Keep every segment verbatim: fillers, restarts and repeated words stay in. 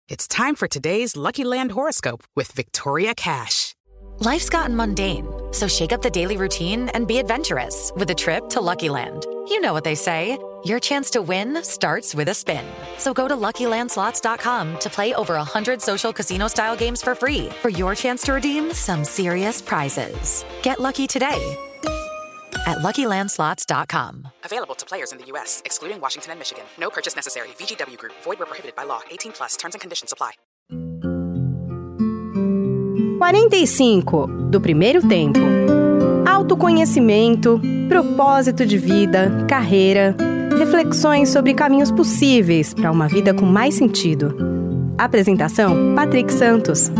It's time for today's Lucky Land horoscope with Victoria Cash. Life's gotten mundane, so shake up the daily routine and be adventurous with a trip to Lucky Land. You know what they say, your chance to win starts with a spin. So go to Lucky Land Slots dot com to play over one hundred social casino-style games for free for your chance to redeem some serious prizes. Get lucky today at Lucky Land Slots dot com. Available to players in the U S, excluding Washington and Michigan. No purchase necessary. V G W Group. Void where prohibited by law. eighteen plus. Terms and conditions apply. quarenta e cinco, do primeiro tempo. Autoconhecimento, propósito de vida, carreira, reflexões sobre caminhos possíveis para uma vida com mais sentido. Apresentação, Patrick Santos.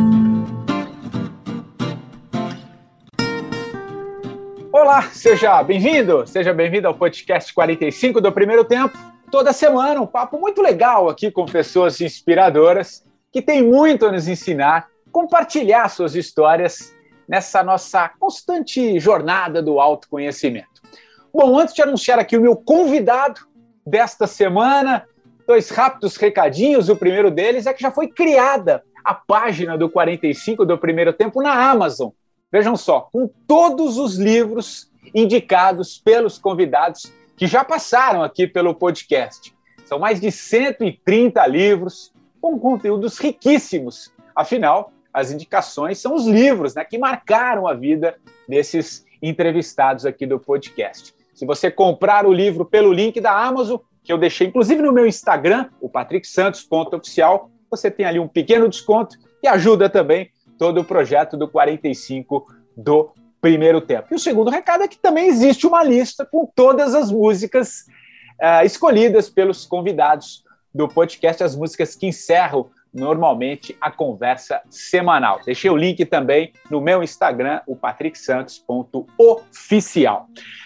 Olá, seja bem-vindo, seja bem-vindo ao podcast quarenta e cinco do Primeiro Tempo. Toda semana um papo muito legal aqui com pessoas inspiradoras que têm muito a nos ensinar, compartilhar suas histórias nessa nossa constante jornada do autoconhecimento. Bom, antes de anunciar aqui o meu convidado desta semana, dois rápidos recadinhos. O primeiro deles é que já foi criada a página do quarenta e cinco do Primeiro Tempo na Amazon. Vejam só, com todos os livros indicados pelos convidados que já passaram aqui pelo podcast. São mais de cento e trinta livros com conteúdos riquíssimos. Afinal, as indicações são os livros, né, que marcaram a vida desses entrevistados aqui do podcast. Se você comprar o livro pelo link da Amazon, que eu deixei inclusive no meu Instagram, o patrick santos ponto oficial, você tem ali um pequeno desconto e ajuda também todo o projeto do quarenta e cinco do Primeiro Tempo. E o segundo recado é que também existe uma lista com todas as músicas uh, escolhidas pelos convidados do podcast, as músicas que encerram normalmente a conversa semanal. Deixei o link também no meu Instagram, o patrick santos ponto oficial.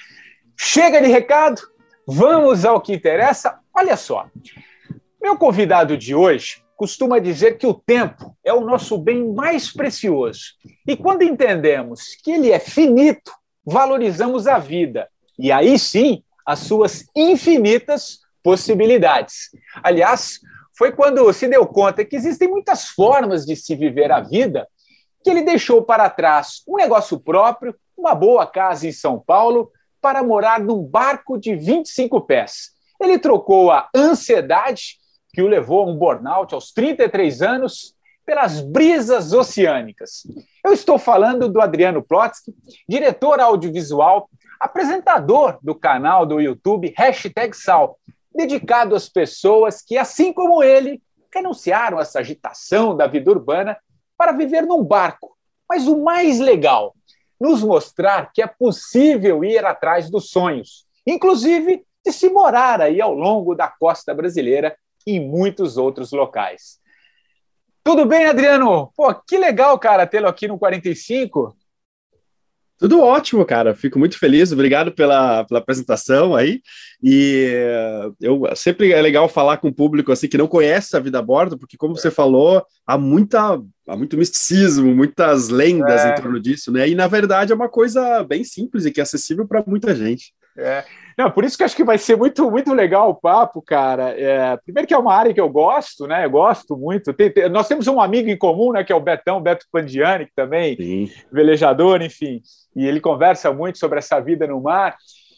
Chega de recado, vamos ao que interessa. Olha só, meu convidado de hoje costuma dizer que o tempo é o nosso bem mais precioso. E quando entendemos que ele é finito, valorizamos a vida. E aí sim, as suas infinitas possibilidades. Aliás, foi quando se deu conta que existem muitas formas de se viver a vida que ele deixou para trás um negócio próprio, uma boa casa em São Paulo, para morar num barco de vinte e cinco pés. Ele trocou a ansiedade, que o levou a um burnout aos trinta e três anos, pelas brisas oceânicas. Eu estou falando do Adriano Plotsky, diretor audiovisual, apresentador do canal do YouTube Hashtag Sal, dedicado às pessoas que, assim como ele, renunciaram a essa agitação da vida urbana para viver num barco. Mas o mais legal, nos mostrar que é possível ir atrás dos sonhos, inclusive de se morar aí ao longo da costa brasileira e em muitos outros locais. Tudo bem, Adriano? Pô, que legal, cara, tê-lo aqui no quarenta e cinco. Tudo ótimo, cara. Fico muito feliz. Obrigado pela, pela apresentação aí. E eu sempre é legal falar com o público assim que não conhece a vida a bordo, porque, como você falou, há, muita, há muito misticismo, muitas lendas é. em torno disso, né? E, na verdade, é uma coisa bem simples e que é acessível para muita gente. É. Não, por isso que eu acho que vai ser muito, muito legal o papo, cara. É, primeiro que é uma área que eu gosto, né? Eu gosto muito. Tem, tem, nós temos um amigo em comum, né? Que é o Betão, Beto Pandiani, que também Sim. velejador, enfim. E ele conversa muito sobre essa vida no mar.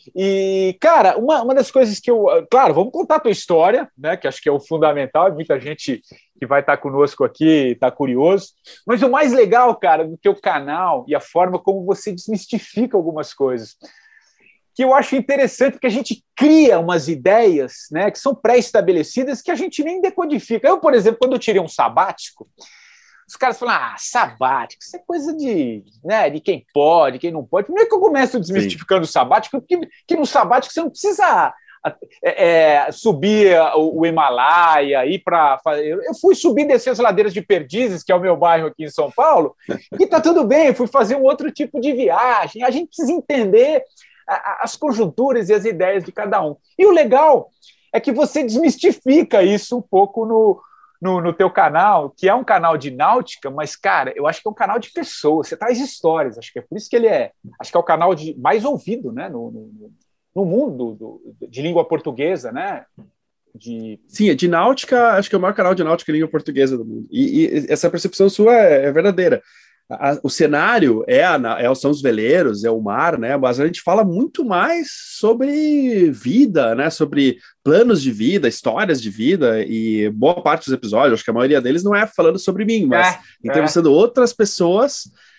E, cara, uma, uma das coisas que eu... Claro, vamos contar a tua história, né? Que acho que é o fundamental. Muita gente que vai estar conosco aqui está curioso. Mas o mais legal, cara, do teu canal e a forma como você desmistifica algumas coisas, que eu acho interessante, porque a gente cria umas ideias, né, que são pré-estabelecidas que a gente nem decodifica. Eu, por exemplo, quando eu tirei um sabático, os caras falam, ah, sabático, isso é coisa de, né, de quem pode, quem não pode. Primeiro que eu começo desmistificando Sim. o sabático, porque que no sabático você não precisa é, é, subir o, o Himalaia, ir para... Eu fui subir e descer as ladeiras de Perdizes, que é o meu bairro aqui em São Paulo, e tá tudo bem, eu fui fazer um outro tipo de viagem. A gente precisa entender as conjunturas e as ideias de cada um. E o legal é que você desmistifica isso um pouco no, no, no teu canal, que é um canal de náutica, mas, cara, eu acho que é um canal de pessoas, você traz histórias, acho que é por isso que ele é, acho que é o canal de, mais ouvido, né, no, no, no mundo do, de língua portuguesa, né? De... Sim, é de náutica, acho que é o maior canal de náutica em língua portuguesa do mundo. E, e essa percepção sua é, é verdadeira. A, o cenário é, a, é, são os veleiros, é o mar, né? Mas a gente fala muito mais sobre vida, né? Sobre planos de vida, histórias de vida, e boa parte dos episódios, acho que a maioria deles não é falando sobre mim, mas é, entrevistando é. outras pessoas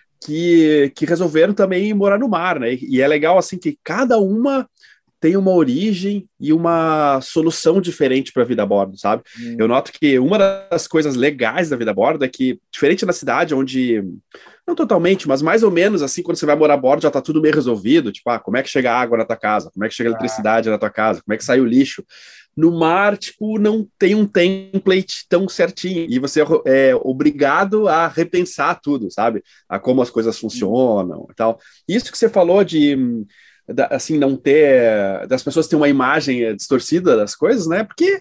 que, que resolveram também morar no mar, né? E, e é legal, assim, que cada uma tem uma origem e uma solução diferente para a vida a bordo, sabe? Hum. Eu noto que uma das coisas legais da vida a bordo é que, diferente da cidade, onde, não totalmente, mas mais ou menos assim, quando você vai morar a bordo, já tá tudo meio resolvido, tipo, ah, como é que chega a água na tua casa? Como é que chega a eletricidade ah. na tua casa? Como é que sai o lixo? No mar, tipo, não tem um template tão certinho, e você é obrigado a repensar tudo, sabe? A como as coisas funcionam hum. e tal. Isso que você falou de... assim, não ter, das pessoas terem uma imagem distorcida das coisas, né, porque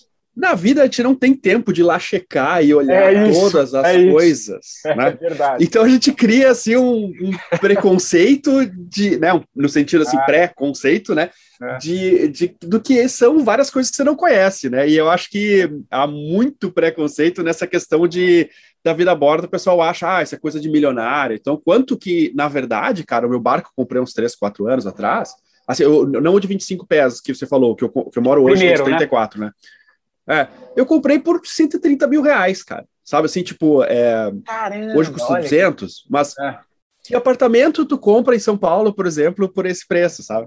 na vida a gente não tem tempo de ir lá checar e olhar é isso, todas as é coisas, é, né, é verdade. Então a gente cria, assim, um, um preconceito de, né, no sentido, assim, ah. pré-conceito, né, é. de, de, do que são várias coisas que você não conhece, né, e eu acho que há muito preconceito nessa questão de da vida a bordo, o pessoal acha, ah, isso é coisa de milionário. Então, quanto que, na verdade, cara, o meu barco eu comprei uns três, quatro anos atrás, assim, eu, não o de vinte e cinco pés que você falou, que eu, que eu moro hoje, Primeiro, trinta e quatro, né? né? É, eu comprei por cento e trinta mil reais, cara. Sabe, assim, tipo, é, Caramba, hoje custa duzentos, que... mas é. que apartamento tu compra em São Paulo, por exemplo, por esse preço, sabe?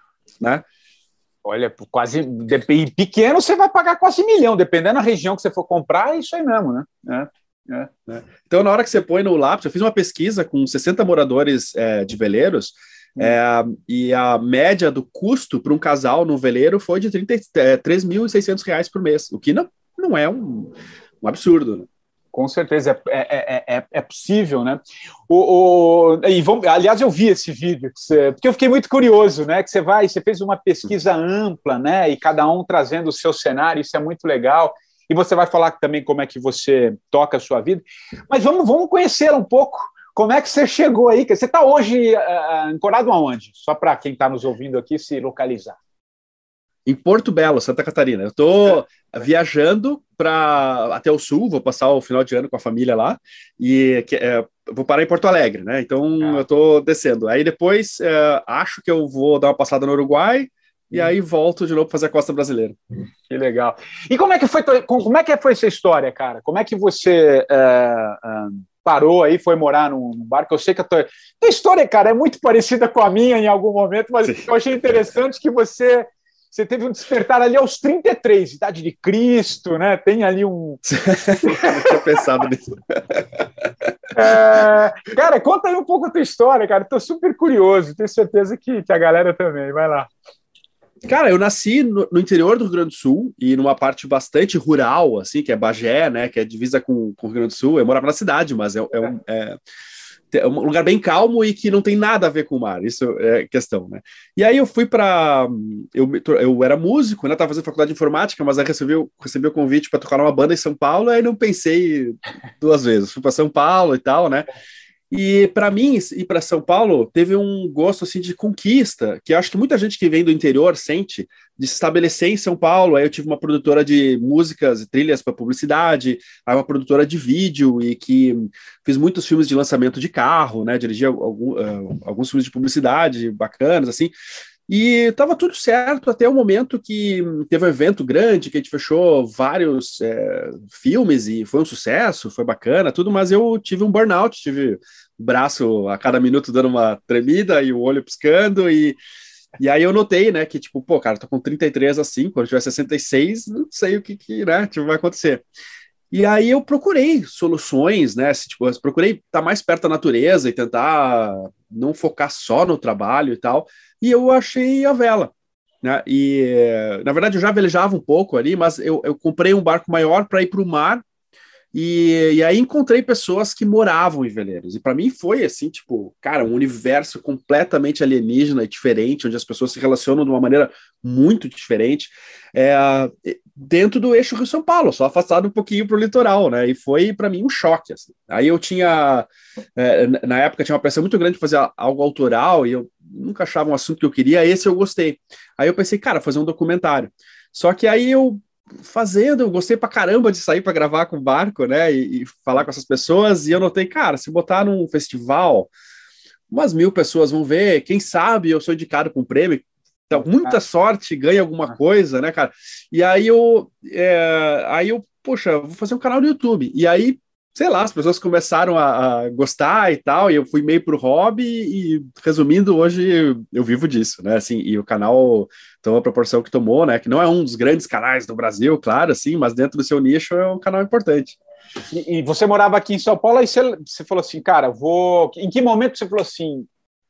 Né? Olha, quase, pequeno você vai pagar quase um milhão, dependendo da região que você for comprar, é isso aí mesmo, né? É. É, né? Então, na hora que você põe no lápis, eu fiz uma pesquisa com sessenta moradores é, de veleiros, hum. é, e a média do custo para um casal no veleiro foi de três mil e seiscentos reais por mês, o que não, não é um, um absurdo, né? Com certeza, é, é, é, é possível, né? O, o, e vamos, aliás, eu vi esse vídeo, você, porque eu fiquei muito curioso, né? Que você vai, você fez uma pesquisa ampla, né? E cada um trazendo o seu cenário, isso é muito legal. E você vai falar também como é que você toca a sua vida. Mas vamos, vamos conhecer um pouco como é que você chegou aí. Você está hoje uh, ancorado aonde? Só para quem está nos ouvindo aqui se localizar. Em Porto Belo, Santa Catarina. Eu estou é. viajando para até o sul, vou passar o final de ano com a família lá, e que, é, vou parar em Porto Alegre, né? Então ah. eu estou descendo. Aí depois é, acho que eu vou dar uma passada no Uruguai, e aí volto de novo para fazer a costa brasileira. Que legal. E como é que foi, como é que foi essa história, cara? Como é que você é, é, parou aí, foi morar num barco? Eu sei que a tua, tua história, cara, é muito parecida com a minha em algum momento, mas Sim. eu achei interessante que você, você teve um despertar ali aos trinta e três, idade de Cristo, né? Tem ali um... Não tinha pensado nisso. É, cara, conta aí um pouco a tua história, cara. Estou super curioso, tenho certeza que, que a galera também. Vai lá. Cara, eu nasci no, no interior do Rio Grande do Sul e numa parte bastante rural, assim, que é Bagé, né, que é divisa com, com o Rio Grande do Sul. Eu morava na cidade, mas é, é, um, é, é um lugar bem calmo e que não tem nada a ver com o mar, isso é questão, né. E aí eu fui para... Eu, eu era músico, né, estava fazendo faculdade de informática, mas aí recebi, recebi o convite para tocar numa banda em São Paulo, aí não pensei duas vezes. Fui para São Paulo e tal, né. E para mim, ir para São Paulo teve um gosto assim de conquista, que eu acho que muita gente que vem do interior sente, de se estabelecer em São Paulo. Aí eu tive uma produtora de músicas e trilhas para publicidade, aí uma produtora de vídeo, e que fiz muitos filmes de lançamento de carro, né? Dirigi algum, uh, alguns filmes de publicidade bacanas, assim. E estava tudo certo até o momento que teve um evento grande, que a gente fechou vários é, filmes e foi um sucesso, foi bacana, tudo, mas eu tive um burnout, tive o braço a cada minuto dando uma tremida e o olho piscando, e, e aí eu notei, né, que tipo, pô, cara, tô com trinta e três assim, quando eu tiver sessenta e seis, não sei o que, que né, tipo, vai acontecer. E aí eu procurei soluções, né, assim, tipo, eu procurei estar mais perto da natureza e tentar não focar só no trabalho e tal, e eu achei a vela, né, e na verdade eu já velejava um pouco ali, mas eu, eu comprei um barco maior para ir para o mar, e, e aí encontrei pessoas que moravam em veleiros, e para mim foi assim, tipo, cara, um universo completamente alienígena e diferente, onde as pessoas se relacionam de uma maneira muito diferente, é, dentro do eixo Rio-São Paulo, só afastado um pouquinho para o litoral, né, e foi para mim um choque, assim. Aí eu tinha, é, na época tinha uma pressão muito grande de fazer algo autoral, e eu nunca achava um assunto que eu queria, esse eu gostei. Aí eu pensei, cara, fazer um documentário. Só que aí eu fazendo, eu gostei pra caramba de sair para gravar com o barco, né, e, e falar com essas pessoas, e eu notei, cara, se botar num festival, umas mil pessoas vão ver, quem sabe eu sou indicado com um prêmio, então, muita sorte, ganha alguma coisa, né, cara, e aí eu, é, aí eu, poxa, vou fazer um canal no YouTube, e aí, sei lá, as pessoas começaram a, a gostar e tal, e eu fui meio pro hobby, e resumindo, hoje eu vivo disso, né, assim, e o canal tomou a proporção que tomou, né, que não é um dos grandes canais do Brasil, claro, assim, mas dentro do seu nicho é um canal importante. E, e você morava aqui em São Paulo, aí você, você falou assim, cara, vou... Em que momento você falou assim,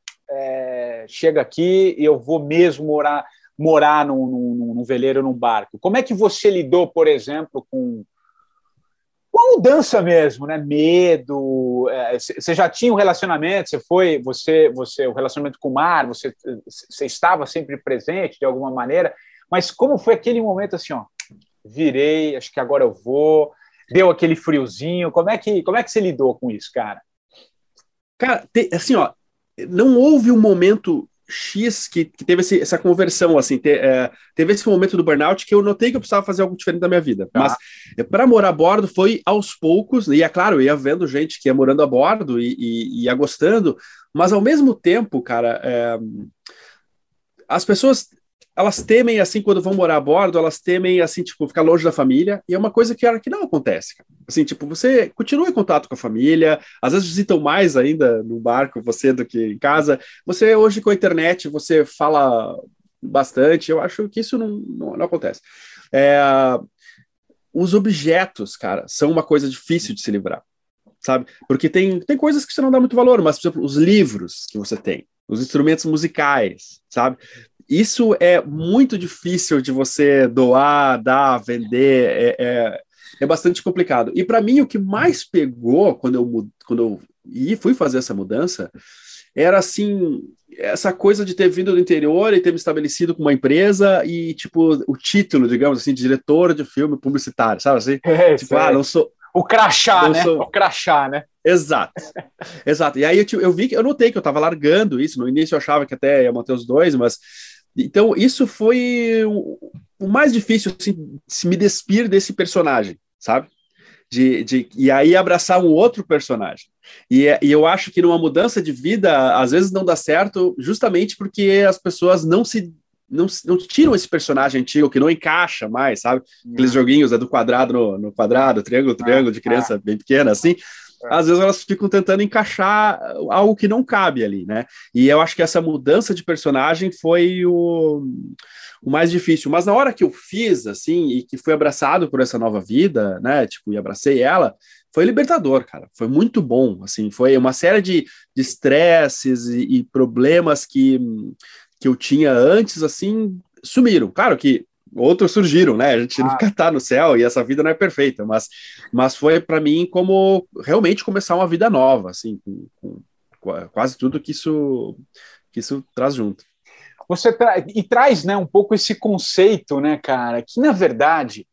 é, chega aqui e eu vou mesmo morar, morar num, num, num veleiro, num barco? Como é que você lidou, por exemplo, com... com a mudança mesmo, né? Medo. É, você já tinha um relacionamento, você foi, você, você, o relacionamento com o mar, você, você estava sempre presente de alguma maneira, mas como foi aquele momento assim, ó, virei, acho que agora eu vou, deu aquele friozinho, como é que, como é que você lidou com isso, cara? Cara, te, assim, ó, não houve um momento X que, que teve esse, essa conversão, assim, te, é, teve esse momento do burnout que eu notei que eu precisava fazer algo diferente da minha vida, tá. Mas para morar a bordo foi aos poucos, e é claro, eu ia vendo gente que ia morando a bordo e, e, e ia gostando, mas ao mesmo tempo, cara, é, as pessoas, elas temem, assim, quando vão morar a bordo, elas temem, assim, tipo, ficar longe da família, e é uma coisa que, que não acontece, cara. Assim, tipo, você continua em contato com a família, às vezes visitam mais ainda no barco você do que em casa. Você, hoje, com a internet, você fala bastante, eu acho que isso não, não, não acontece. É, os objetos, cara, são uma coisa difícil de se livrar, sabe? Porque tem, tem coisas que você não dá muito valor, mas, por exemplo, os livros que você tem, os instrumentos musicais, sabe? Isso é muito difícil de você doar, dar, vender, é, é, é bastante complicado. E para mim, o que mais pegou quando eu, quando eu e fui fazer essa mudança era, assim, essa coisa de ter vindo do interior e ter me estabelecido com uma empresa e, tipo, o título, digamos assim, de diretor de filme publicitário, sabe assim? É, tipo, ah, não sou... O crachá, né? Sou... O crachá, né? Exato, exato. E aí eu, eu vi que eu notei que eu estava largando isso. No início eu achava que até ia manter os dois, mas então isso foi o, o mais difícil, assim, se me despir desse personagem, sabe? De, de, e aí abraçar um outro personagem. E, e eu acho que numa mudança de vida, às vezes não dá certo, justamente porque as pessoas não se Não, não tiram esse personagem antigo que não encaixa mais, sabe? Aqueles joguinhos é do quadrado no, no quadrado, triângulo, triângulo, de criança bem pequena, assim. Às vezes elas ficam tentando encaixar algo que não cabe ali, né? E eu acho que essa mudança de personagem foi o, o mais difícil. Mas na hora que eu fiz, assim, e que fui abraçado por essa nova vida, né? Tipo, e abracei ela, foi libertador, cara. Foi muito bom, assim. Foi uma série de estresses e, e problemas que... que eu tinha antes, assim, sumiram. Claro que outros surgiram, né? A gente ah. nunca tá no céu e essa vida não é perfeita, mas, mas foi para mim como realmente começar uma vida nova, assim, com, com, com quase tudo que isso, que isso traz junto. Você tra e traz, né, um pouco esse conceito, né, cara, que na verdade,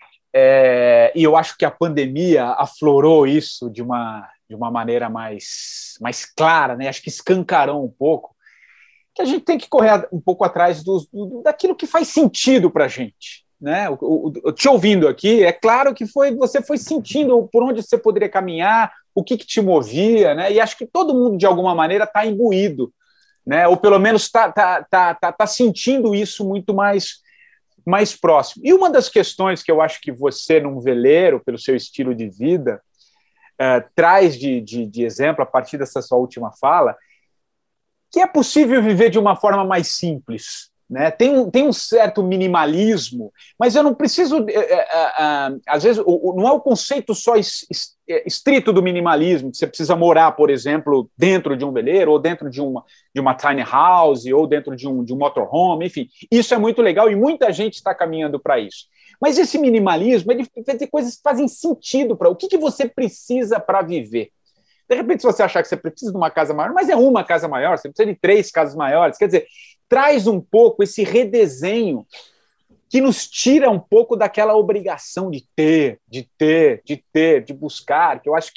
é, e eu acho que a pandemia aflorou isso de uma, de uma maneira mais, mais clara, né? Acho que escancarou um pouco, que a gente tem que correr um pouco atrás do, do, daquilo que faz sentido para a gente, né? O, o, o, te ouvindo aqui, é claro que foi, você foi sentindo por onde você poderia caminhar, o que, que te movia, né? E acho que todo mundo, de alguma maneira, está imbuído, né? Ou pelo menos está tá, tá, tá, tá sentindo isso muito mais, mais próximo. E uma das questões que eu acho que você, num veleiro, pelo seu estilo de vida, uh, traz de, de, de exemplo, a partir dessa sua última fala, que é possível viver de uma forma mais simples, né? Tem, um, tem um certo minimalismo, mas eu não preciso... É, é, é, às vezes, o, o, não é o conceito só es, es, estrito do minimalismo, que você precisa morar, por exemplo, dentro de um veleiro, ou dentro de uma, de uma tiny house, ou dentro de um, de um motorhome, enfim. Isso é muito legal e muita gente está caminhando para isso. Mas esse minimalismo, ele faz coisas que fazem sentido para... O que, que você precisa para viver? De repente, se você achar que você precisa de uma casa maior, mas é uma casa maior, você precisa de três casas maiores, quer dizer, traz um pouco esse redesenho que nos tira um pouco daquela obrigação de ter, de ter, de ter, de buscar, que eu acho que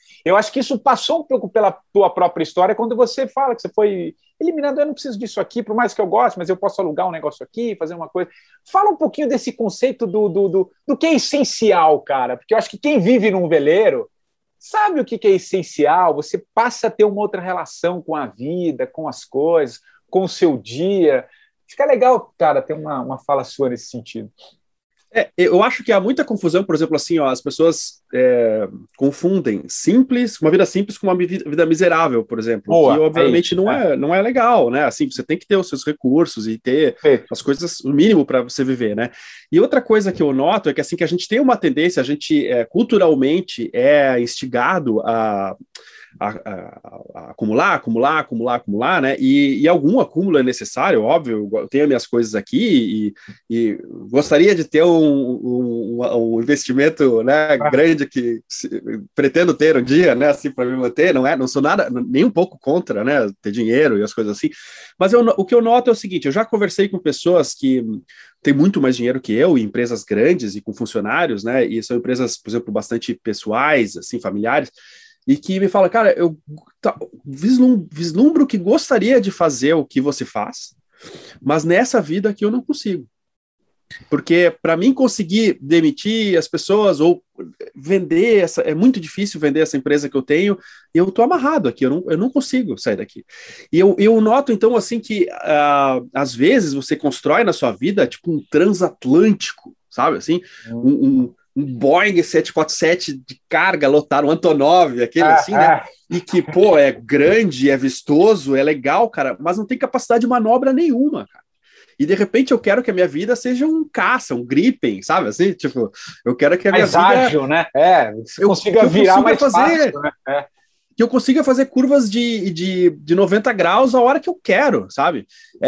Eu acho que isso passou um pouco pela tua própria história quando você fala que você foi eliminado. Eu não preciso disso aqui, por mais que eu goste, mas eu posso alugar um negócio aqui, fazer uma coisa. Fala um pouquinho desse conceito do, do, do, do que é essencial, cara, porque eu acho que quem vive num veleiro sabe o que é essencial. Você passa a ter uma outra relação com a vida, com as coisas, com o seu dia. Fica legal, cara, ter uma, uma fala sua nesse sentido. É, eu acho que há muita confusão, por exemplo, assim, ó, as pessoas é, confundem simples, uma vida simples com uma vida miserável, por exemplo, Boa, que obviamente é não, é, não é legal, né? Assim, você tem que ter os seus recursos e ter Feito. as coisas, o mínimo para você viver, né? E outra coisa que eu noto é que assim que a gente tem uma tendência, a gente é, culturalmente é instigado a A, a, a acumular, acumular, acumular, acumular, né? E, e algum acúmulo é necessário, óbvio. Eu tenho as minhas coisas aqui e, e gostaria de ter um, um, um investimento, né, grande que se, pretendo ter um dia, né? Assim, para me manter. Não é, não sou nada, nem um pouco contra, né? Ter dinheiro e as coisas assim. Mas eu, o que eu noto é o seguinte: eu já conversei com pessoas que têm muito mais dinheiro que eu, em empresas grandes e com funcionários, né? E são empresas, por exemplo, bastante pessoais, assim, familiares. E que me fala, cara, eu tá, vislumbro, vislumbro que gostaria de fazer o que você faz, mas nessa vida aqui eu não consigo. Porque para mim conseguir demitir as pessoas ou vender, essa, é muito difícil vender essa empresa que eu tenho, e eu estou amarrado aqui, eu não, eu não consigo sair daqui. E eu, eu noto então assim que uh, às vezes você constrói na sua vida tipo um transatlântico, sabe assim, um, um um Boeing sete quatro sete de carga lotado, um Antonov, aquele ah, assim, né? Ah. E que, pô, é grande, é vistoso, é legal, cara, mas não tem capacidade de manobra nenhuma, cara. E, de repente, eu quero que a minha vida seja um caça, um Gripen, sabe? Assim, tipo, eu quero que a minha mais vida... Mais ágil, né? É, você consiga eu, virar mais fazer, fácil, né? É. Que eu consiga fazer curvas de, de, de noventa graus a hora que eu quero, sabe?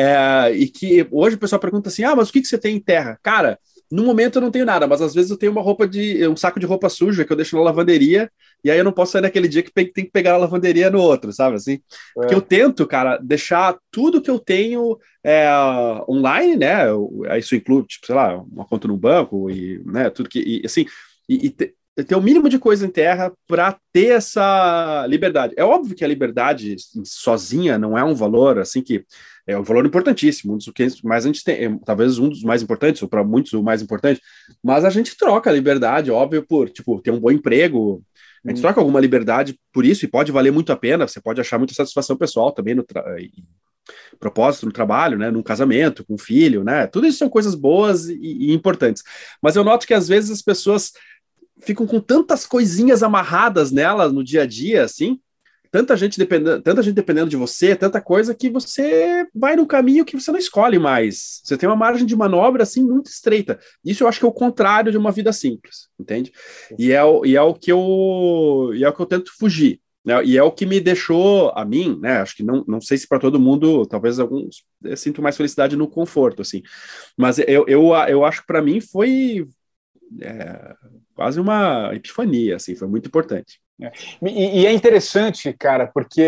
É, e que hoje o pessoal pergunta assim, ah, mas o que, que você tem em terra? Cara, no momento eu não tenho nada, mas às vezes eu tenho uma roupa de um saco de roupa suja que eu deixo na lavanderia e aí eu não posso sair naquele dia que tem que pegar a lavanderia no outro, sabe assim? É. Porque eu tento, cara, deixar tudo que eu tenho é, online, né? Isso inclui, tipo, sei lá, uma conta no banco e, né, tudo que, e, assim, e, e te, ter o mínimo de coisa em terra para ter essa liberdade. É óbvio que a liberdade sozinha não é um valor, assim, que é um valor importantíssimo, um dos que mais a gente tem, talvez um dos mais importantes, ou para muitos o mais importante, mas a gente troca a liberdade, óbvio, por, tipo, ter um bom emprego, a gente hum. troca alguma liberdade por isso, e pode valer muito a pena, você pode achar muita satisfação pessoal também no tra- propósito no trabalho, né, num casamento, com um filho, né, tudo isso são coisas boas e, e importantes, mas eu noto que às vezes as pessoas ficam com tantas coisinhas amarradas nelas no dia a dia, assim, tanta gente dependendo, tanta gente dependendo de você, tanta coisa que você vai num caminho que você não escolhe mais. Você tem uma margem de manobra, assim, muito estreita. Isso eu acho que é o contrário de uma vida simples, entende? E é, o, e é, o, que eu, e é o que eu tento fugir, né? E é o que me deixou, a mim, né? Acho que não, não sei se para todo mundo, talvez alguns eu sinto mais felicidade no conforto, assim. Mas eu, eu, eu acho que para mim foi é, quase uma epifania, assim, foi muito importante. É. E, e é interessante, cara, porque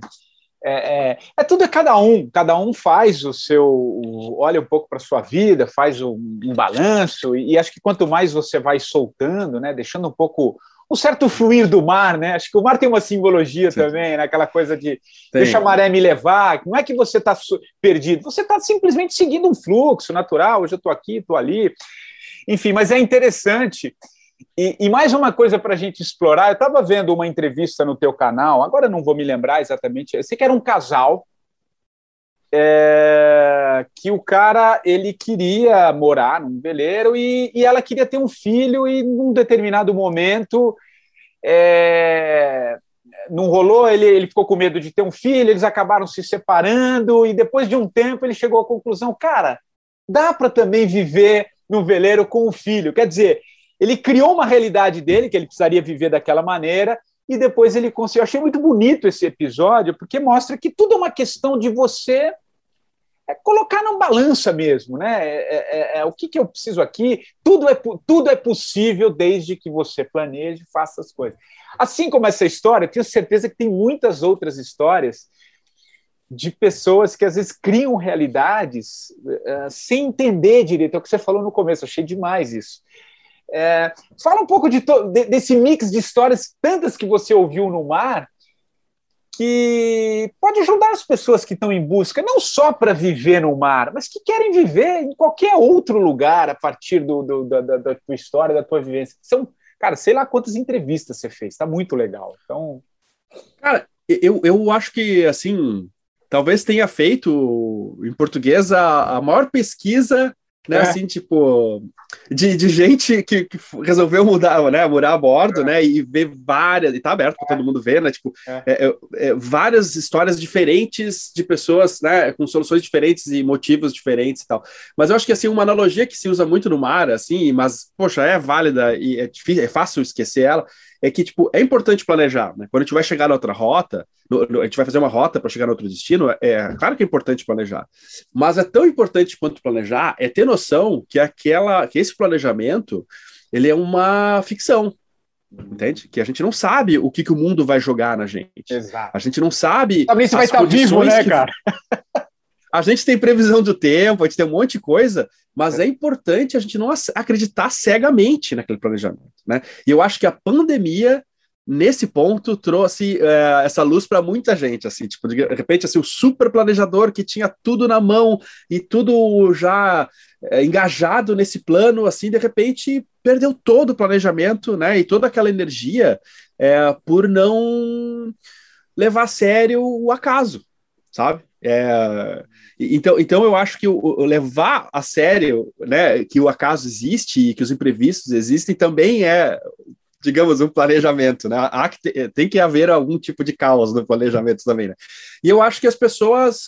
é, é, é tudo é cada um, cada um faz o seu, o, olha um pouco para a sua vida, faz um, um balanço, e, e acho que quanto mais você vai soltando, né, deixando um pouco um certo fluir do mar, né? Acho que o mar tem uma simbologia Sim. também, né? Aquela coisa de tem. Deixa a maré me levar, não é que você está perdido, você está simplesmente seguindo um fluxo natural, hoje eu estou aqui, estou ali, enfim, mas é interessante. E, e mais uma coisa para a gente explorar, eu estava vendo uma entrevista no teu canal, agora não vou me lembrar exatamente, eu sei que era um casal, é, que o cara ele queria morar num veleiro e, e ela queria ter um filho e num determinado momento é, não rolou, ele, ele ficou com medo de ter um filho, eles acabaram se separando e depois de um tempo ele chegou à conclusão, cara, dá para também viver num veleiro com um filho, quer dizer, ele criou uma realidade dele, que ele precisaria viver daquela maneira, e depois ele conseguiu. Eu achei muito bonito esse episódio, porque mostra que tudo é uma questão de você é, colocar na balança mesmo, né? É, é, é, o que, que eu preciso aqui? Tudo é, tudo é possível desde que você planeje e faça as coisas. Assim como essa história, eu tenho certeza que tem muitas outras histórias de pessoas que às vezes criam realidades uh, sem entender direito. É o que você falou no começo, achei demais isso. É, fala um pouco de to, de, desse mix de histórias, tantas que você ouviu no mar, que pode ajudar as pessoas que estão em busca, não só para viver no mar, mas que querem viver em qualquer outro lugar a partir do, do, da, da tua história, da tua vivência. São, cara, sei lá quantas entrevistas você fez, tá muito legal. Então, cara, eu, eu acho que, assim, talvez tenha feito em português a, a maior pesquisa, né, é. assim, tipo, de, de gente que, que resolveu mudar, né, morar a bordo, é. né, e ver várias, e tá aberto para é. todo mundo ver, né, tipo, é. É, é, várias histórias diferentes de pessoas, né, com soluções diferentes e motivos diferentes e tal. Mas eu acho que, assim, uma analogia que se usa muito no mar, assim, mas, poxa, é válida e é difícil, é fácil esquecer ela, é que, tipo, é importante planejar, né? Quando a gente vai chegar na outra rota, no, no, a gente vai fazer uma rota para chegar no outro destino, é claro que é importante planejar, mas é tão importante quanto planejar é ter noção que aquela, que esse planejamento, ele é uma ficção, entende? Que a gente não sabe o que, que o mundo vai jogar na gente. Exato. A gente não sabe... Também você vai estar vivo, né, que... cara? A gente tem previsão do tempo, a gente tem um monte de coisa, mas é importante a gente não acreditar cegamente naquele planejamento, né? E eu acho que a pandemia, nesse ponto, trouxe é, essa luz para muita gente, assim, tipo, de repente, assim, o super planejador que tinha tudo na mão e tudo já é, engajado nesse plano, assim, de repente perdeu todo o planejamento, né? E toda aquela energia é, por não levar a sério o acaso, sabe? É, então, então eu acho que o, o levar a sério, né, que o acaso existe e que os imprevistos existem também é, digamos, um planejamento, né? Há que te, tem que haver algum tipo de caos no planejamento também, né? E eu acho que as pessoas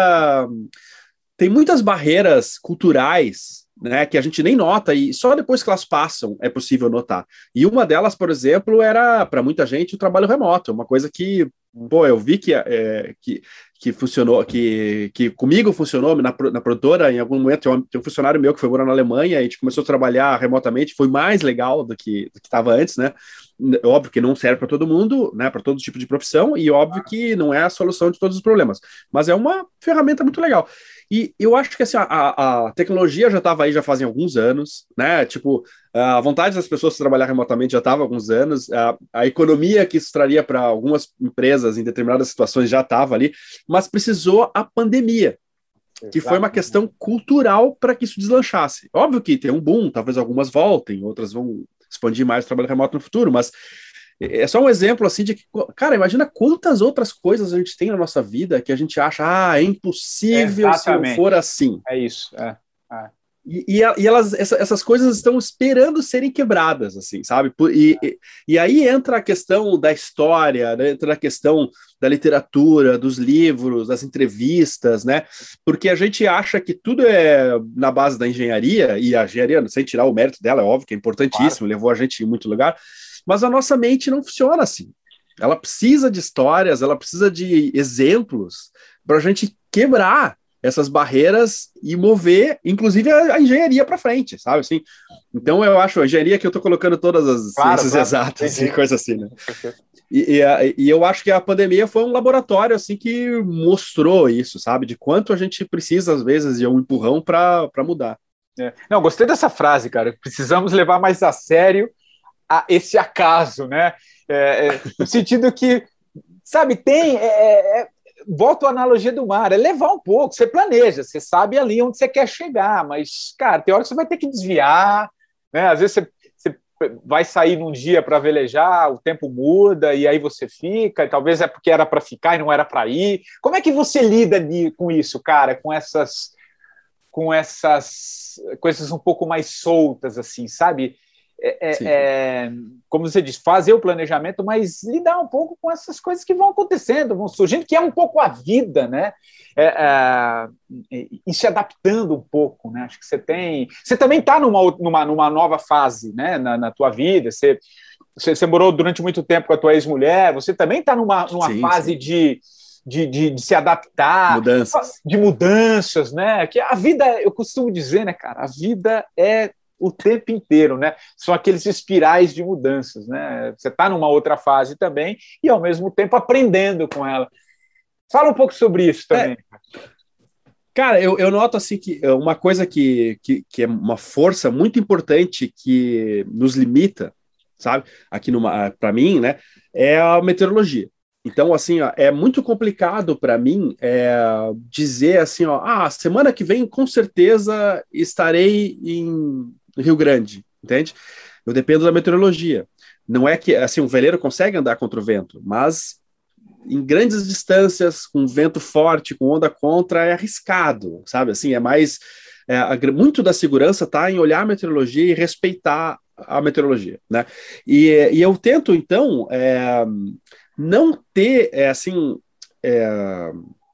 uh, têm muitas barreiras culturais, né, que a gente nem nota e só depois que elas passam é possível notar. E uma delas, por exemplo, era, para muita gente, o trabalho remoto, uma coisa que, pô, eu vi que, é, que, que funcionou, que, que comigo funcionou na, na produtora, em algum momento, tem um funcionário meu que foi morar na Alemanha, e a gente começou a trabalhar remotamente, foi mais legal do que do que estava antes, né? Óbvio que não serve para todo mundo, né, para todo tipo de profissão, e óbvio que não é a solução de todos os problemas, mas é uma ferramenta muito legal. E eu acho que assim, a, a tecnologia já estava aí já fazem alguns anos, né? Tipo, a vontade das pessoas de trabalhar remotamente já estava há alguns anos, a, a economia que isso traria para algumas empresas em determinadas situações já estava ali, mas precisou a pandemia, que foi uma questão cultural para que isso deslanchasse. Óbvio que tem um boom, talvez algumas voltem, outras vão expandir mais o trabalho remoto no futuro, mas é só um exemplo assim de que, cara, imagina quantas outras coisas a gente tem na nossa vida que a gente acha, ah, é impossível Exatamente. Se não for assim. É isso, é. é. E, e, e elas, essa, essas coisas estão esperando serem quebradas, assim, sabe? E, é. e, e aí entra a questão da história, né? Entra a questão da literatura, dos livros, das entrevistas, né? Porque a gente acha que tudo é na base da engenharia, e a engenharia, sem tirar o mérito dela, é óbvio que é importantíssimo, claro. Levou a gente em muito lugar, mas a nossa mente não funciona assim. Ela precisa de histórias, ela precisa de exemplos para a gente quebrar essas barreiras e mover, inclusive, a, a engenharia para frente, sabe? Assim, então, eu acho a engenharia que eu estou colocando todas as claro, ciências claro. exatas e coisas assim, né? E, e, a, e eu acho que a pandemia foi um laboratório, assim, que mostrou isso, sabe? De quanto a gente precisa, às vezes, de um empurrão para mudar. É. Não, gostei dessa frase, cara. Precisamos levar mais a sério a esse acaso, né? É, é, no sentido que, sabe, tem... É, é, volto à analogia do mar, é levar um pouco, você planeja, você sabe ali onde você quer chegar, mas, cara, tem hora que você vai ter que desviar, né? Às vezes você, você vai sair num dia para velejar, o tempo muda, e aí você fica, e talvez é porque era para ficar e não era para ir. Como é que você lida com isso, cara, com essas, com essas coisas um pouco mais soltas, assim, sabe? É, é, como você diz, fazer o planejamento, mas lidar um pouco com essas coisas que vão acontecendo, vão surgindo, que é um pouco a vida, né? É, é, e se adaptando um pouco, né? Acho que você tem... Você também está numa, numa, numa nova fase, né? Na, na tua vida, você, você, você morou durante muito tempo com a tua ex-mulher, você também está numa, numa sim, fase sim. De, de, de, de se adaptar, mudanças. de mudanças, né? Que a vida, eu costumo dizer, né, cara? A vida é o tempo inteiro, né? São aqueles espirais de mudanças, né? Você está numa outra fase também e, ao mesmo tempo, aprendendo com ela. Fala um pouco sobre isso também. É. Cara, eu, eu noto assim que uma coisa que, que, que é uma força muito importante que nos limita, sabe, aqui para mim, né, é a meteorologia. Então, assim, ó, é muito complicado para mim é, dizer assim, ó, ah, semana que vem com certeza estarei em Rio Grande, entende? Eu dependo da meteorologia. Não é que, assim, um veleiro consegue andar contra o vento, mas em grandes distâncias, com vento forte, com onda contra, é arriscado, sabe? Assim, é mais... É, a, muito da segurança está em olhar a meteorologia e respeitar a meteorologia, né? E, e eu tento, então, é, não ter, é, assim, é,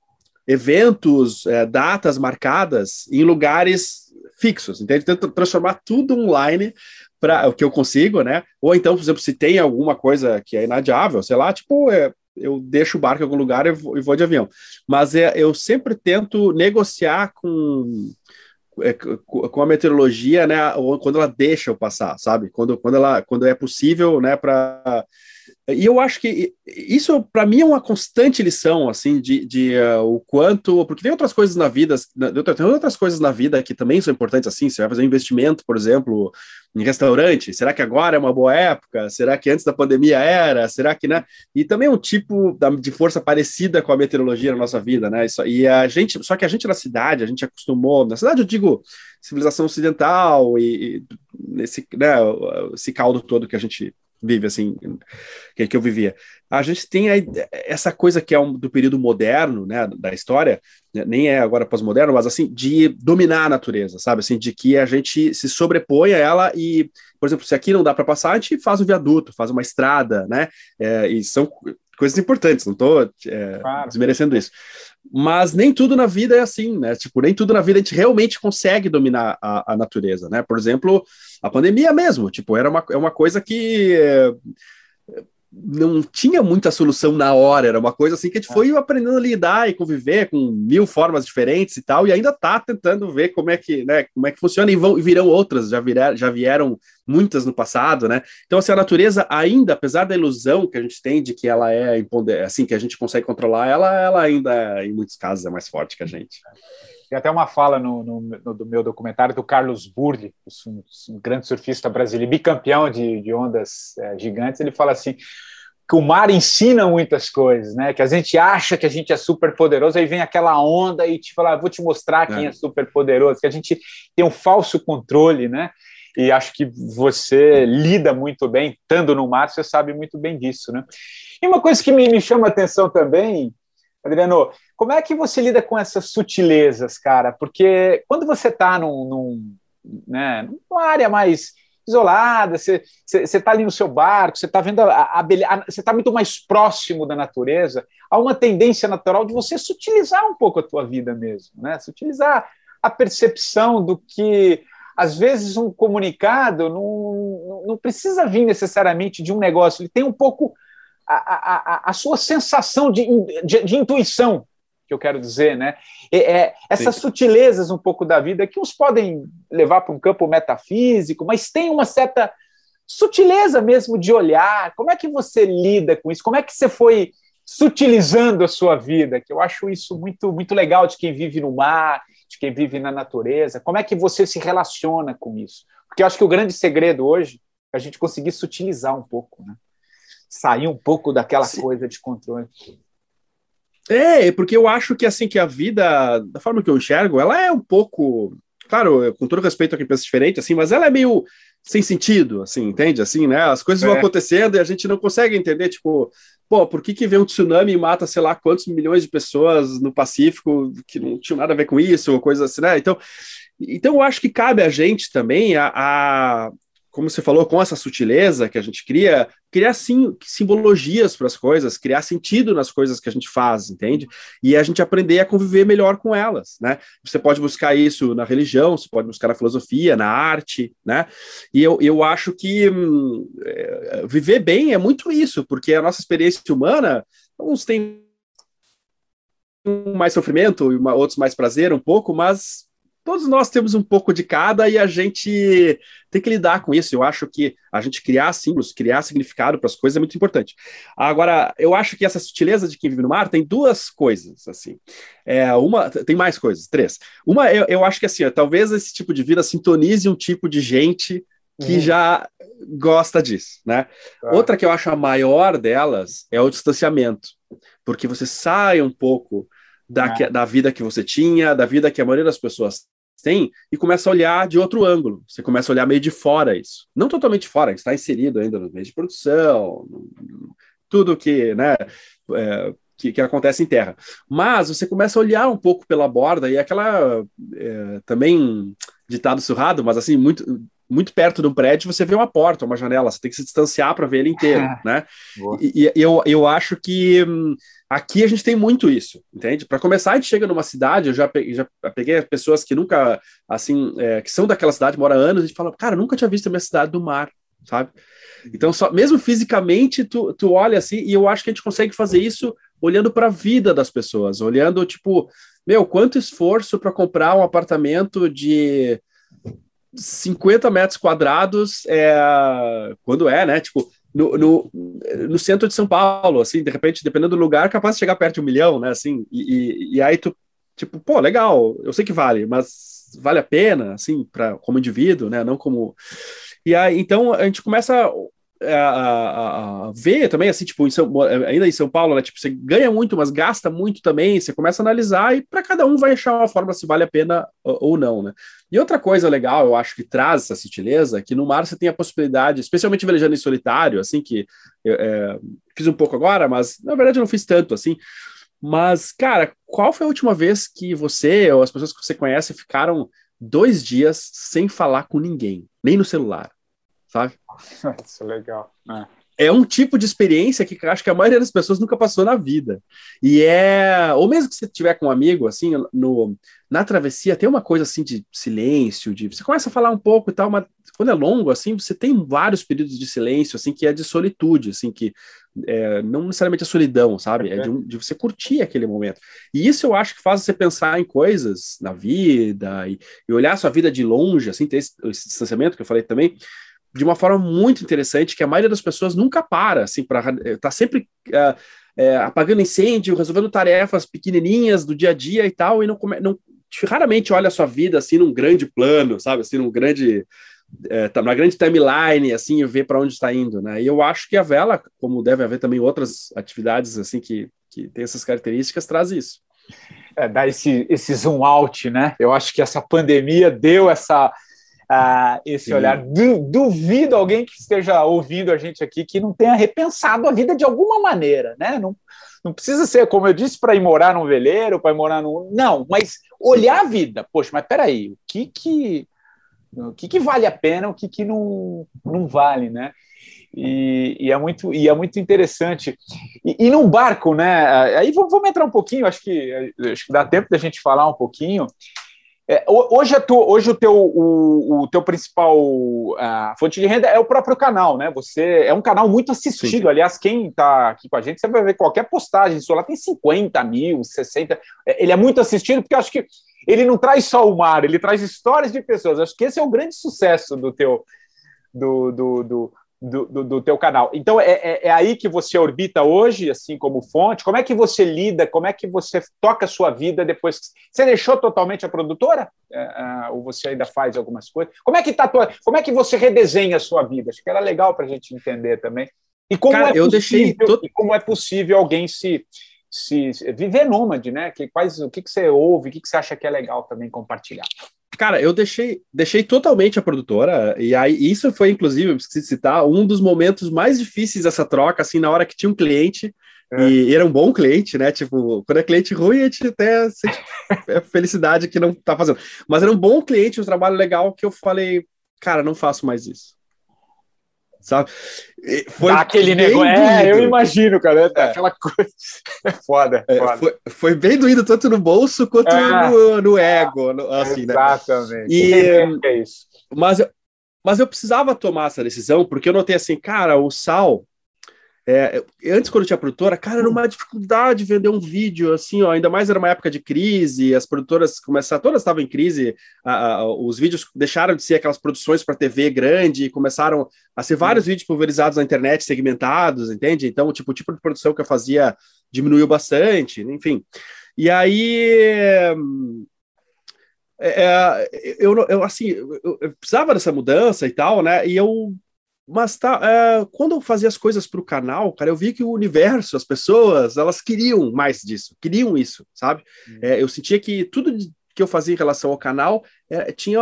eventos, é, datas marcadas em lugares fixos, entende? Tento transformar tudo online para o que eu consigo, né? Ou então, por exemplo, se tem alguma coisa que é inadiável, sei lá, tipo... É, eu deixo o barco em algum lugar e vou, e vou de avião. Mas é, eu sempre tento negociar com, é, com a meteorologia, né, quando ela deixa eu passar, sabe? Quando, quando, ela, quando é possível, né, para... E eu acho que isso, para mim, é uma constante lição, assim, de, de uh, o quanto... Porque tem outras coisas na vida, tem outras coisas na vida que também são importantes, assim, você vai fazer um investimento, por exemplo, em restaurante, será que agora é uma boa época? Será que antes da pandemia era? Será que, né? E também é um tipo de força parecida com a meteorologia na nossa vida, né? Isso, e a gente, só que a gente na cidade, a gente acostumou, na cidade eu digo civilização ocidental e, e nesse, né, esse caldo todo que a gente vive, assim, que, que eu vivia. A gente tem a, essa coisa que é um, do período moderno, né, da história, né, nem é agora pós-moderno, mas assim, de dominar a natureza, sabe, assim, de que a gente se sobrepõe a ela e, por exemplo, se aqui não dá para passar, a gente faz um viaduto, faz uma estrada, né, é, e são coisas importantes, não estou é, claro. desmerecendo isso. Mas nem tudo na vida é assim, né? Tipo, nem tudo na vida a gente realmente consegue dominar a, a natureza, né? Por exemplo, a pandemia mesmo, tipo, era uma, é uma coisa que é, não tinha muita solução na hora, era uma coisa assim que a gente foi aprendendo a lidar e conviver com mil formas diferentes e tal, e ainda tá tentando ver como é que, né, como é que funciona, e, vão, e virão outras, já, virar, já vieram muitas no passado, né? Então, assim, a natureza ainda, apesar da ilusão que a gente tem de que ela é, assim, que a gente consegue controlar, ela, ela ainda, em muitos casos, é mais forte que a gente. Tem até uma fala no, no, no do meu documentário do Carlos Burli, um, um grande surfista brasileiro, bicampeão de, de ondas é, gigantes. Ele fala assim, que o mar ensina muitas coisas, né? Que a gente acha que a gente é super poderoso, aí vem aquela onda e te fala, ah, vou te mostrar quem é, é super poderoso, que a gente tem um falso controle, né? E acho que você lida muito bem, estando no mar, você sabe muito bem disso, né? E uma coisa que me, me chama a atenção também, Adriano, como é que você lida com essas sutilezas, cara? Porque quando você está num, num, né, numa área mais isolada, você está ali no seu barco, você está vendo a, a, a, você está muito mais próximo da natureza, há uma tendência natural de você sutilizar um pouco a tua vida mesmo, né? Sutilizar a percepção do que, às vezes, um comunicado não, não precisa vir necessariamente de um negócio, ele tem um pouco a, a, a sua sensação de, de, de intuição, que eu quero dizer, né? É, é, essas Sim. sutilezas um pouco da vida, que uns podem levar para um campo metafísico, mas tem uma certa sutileza mesmo de olhar. Como é que você lida com isso? Como é que você foi sutilizando a sua vida? Que eu acho isso muito, muito legal de quem vive no mar, de quem vive na natureza. Como é que você se relaciona com isso? Porque eu acho que o grande segredo hoje é a gente conseguir sutilizar um pouco, né? Sair um pouco daquela Sim. coisa de controle. É, porque eu acho que, assim, que a vida, da forma que eu enxergo, ela é um pouco, claro, com todo respeito a quem pensa diferente, assim, mas ela é meio sem sentido, assim, entende? Assim, né? As coisas é. vão acontecendo e a gente não consegue entender, tipo, pô, por que que vem um tsunami e mata, sei lá, quantos milhões de pessoas no Pacífico que não tinham nada a ver com isso, ou coisa assim, né? Então, então eu acho que cabe a gente também a... a como você falou, com essa sutileza que a gente cria, criar sim, simbologias para as coisas, criar sentido nas coisas que a gente faz, entende? E a gente aprender a conviver melhor com elas, né? Você pode buscar isso na religião, você pode buscar na filosofia, na arte, né? E eu, eu acho que hum, é, viver bem é muito isso, porque a nossa experiência humana, uns têm mais sofrimento, e uma, outros mais prazer um pouco, mas todos nós temos um pouco de cada e a gente tem que lidar com isso. Eu acho que a gente criar símbolos, criar significado para as coisas é muito importante. Agora, eu acho que essa sutileza de quem vive no mar tem duas coisas, assim. É, uma, tem mais coisas, três. Uma, eu, eu acho que assim, ó, talvez esse tipo de vida sintonize um tipo de gente que uhum. já gosta disso, né? Ah. Outra que eu acho a maior delas é o distanciamento, porque você sai um pouco da, ah. da vida que você tinha, da vida que a maioria das pessoas tem, e começa a olhar de outro ângulo. Você começa a olhar meio de fora isso. Não totalmente fora, está inserido ainda no meio de produção, tudo que, né, é, que, que acontece em terra. Mas você começa a olhar um pouco pela borda, e aquela, é, também, ditado surrado, mas assim, muito... muito perto de um prédio, você vê uma porta, uma janela, você tem que se distanciar para ver ele inteiro, né? E, e eu, eu acho que hum, aqui a gente tem muito isso, entende? Para começar, a gente chega numa cidade, eu já peguei, já peguei pessoas que nunca, assim, é, que são daquela cidade, moram há anos, e fala, cara, nunca tinha visto a minha cidade do mar, sabe? Então, só, mesmo fisicamente, tu, tu olha assim, e eu acho que a gente consegue fazer isso olhando para a vida das pessoas, olhando, tipo, meu, quanto esforço para comprar um apartamento de cinquenta metros quadrados, é, quando é, né, tipo, no, no, no centro de São Paulo, assim, de repente, dependendo do lugar, capaz de chegar perto de um milhão, né, assim, e, e, e aí tu, tipo, pô, legal, eu sei que vale, mas vale a pena, assim, pra, como indivíduo, né, não como... E aí, então, a gente começa a, a, a ver também, assim, tipo, em São, ainda em São Paulo, né, tipo, você ganha muito, mas gasta muito também, você começa a analisar e para cada um vai achar uma forma se vale a pena ou, ou não, né. E outra coisa legal, eu acho que traz essa sutileza, é que no mar você tem a possibilidade, especialmente velejando em solitário, assim, que eu, é, fiz um pouco agora, mas na verdade eu não fiz tanto, assim, mas, cara, qual foi a última vez que você ou as pessoas que você conhece ficaram dois dias sem falar com ninguém, nem no celular, sabe? Isso é legal, né? É um tipo de experiência que eu acho que a maioria das pessoas nunca passou na vida. E é... Ou mesmo que você tiver com um amigo, assim, no, na travessia, tem uma coisa, assim, de silêncio, de... Você começa a falar um pouco e tal, mas quando é longo, assim, você tem vários períodos de silêncio, assim, que é de solitude, assim, que é, não necessariamente a solidão, sabe? É de, um, de você curtir aquele momento. E isso eu acho que faz você pensar em coisas na vida e, e olhar a sua vida de longe, assim, ter esse, esse distanciamento que eu falei também, de uma forma muito interessante, que a maioria das pessoas nunca para, assim, para tá sempre uh, é, apagando incêndio, resolvendo tarefas pequenininhas do dia a dia e tal, e não, come, não raramente olha a sua vida, assim, num grande plano, sabe, assim, num grande, é, numa grande timeline, assim, e ver para onde está indo, né, e eu acho que a vela, como deve haver também outras atividades, assim, que, que tem essas características, traz isso. É, dá esse, esse zoom out, né, eu acho que essa pandemia deu essa... Uh, esse Sim. olhar. Du, duvido alguém que esteja ouvindo a gente aqui que não tenha repensado a vida de alguma maneira, né? Não, não precisa ser, como eu disse, para ir morar num veleiro, para ir morar num... Não, mas olhar a vida. Poxa, mas peraí, o que que, o que, que vale a pena, o que, que não, não vale, né? E, e, é muito, e é muito interessante. E, e num barco, né? Aí vamos, vamos entrar um pouquinho, acho que, acho que dá tempo da gente falar um pouquinho. É, hoje, tu, hoje o, teu, o, o teu principal uh, fonte de renda é o próprio canal, né? Você é um canal muito assistido. Sim. Aliás, quem está aqui com a gente, você vai ver qualquer postagem sua lá, tem cinquenta mil, sessenta. Ele é muito assistido porque acho que ele não traz só o mar, ele traz histórias de pessoas. Acho que esse é o grande sucesso do teu, do, do, do, do, do, do teu canal. Então, é, é, é aí que você orbita hoje, assim como fonte? Como é que você lida, como é que você toca a sua vida depois que... Você deixou totalmente a produtora? É, é, ou você ainda faz algumas coisas? Como é que tá tua... Como é que você redesenha a sua vida? Acho que era legal para a gente entender também. E como, Cara, é, eu possível, deixei todo... e como é possível alguém se... se viver nômade, né? Que, quais, o que, que você ouve, o que, que você acha que é legal também compartilhar? Cara, eu deixei, deixei totalmente a produtora, e aí isso foi, inclusive, eu preciso citar, um dos momentos mais difíceis dessa troca, assim, na hora que tinha um cliente, é. e era um bom cliente, né, tipo, quando é cliente ruim, a gente até sente felicidade que não tá fazendo, mas era um bom cliente, um trabalho legal, que eu falei, cara, não faço mais isso. Sabe? Foi Dá aquele negócio. É, eu imagino, cara. É. Aquela coisa. É foda. É, foda. Foi, foi bem doído, tanto no bolso quanto é. no, no ego. No, assim, Exatamente. Né? E, é isso. Mas, mas eu precisava tomar essa decisão, porque eu notei assim, cara, o Sal, É, antes, quando eu tinha produtora, cara, era uma dificuldade vender um vídeo, assim, ó, ainda mais era uma época de crise, as produtoras começaram, todas estavam em crise, a, a, os vídeos deixaram de ser aquelas produções para T V grande, começaram a ser vários vídeos pulverizados na internet, segmentados, entende? Então, tipo, o tipo de produção que eu fazia diminuiu bastante, enfim. E aí... É, eu, eu, assim, eu, eu precisava dessa mudança e tal, né, e eu... Mas tá, é, quando eu fazia as coisas para o canal, cara, eu vi que o universo, as pessoas, elas queriam mais disso, queriam isso, sabe? Uhum. É, eu sentia que tudo que eu fazia em relação ao canal é, tinha,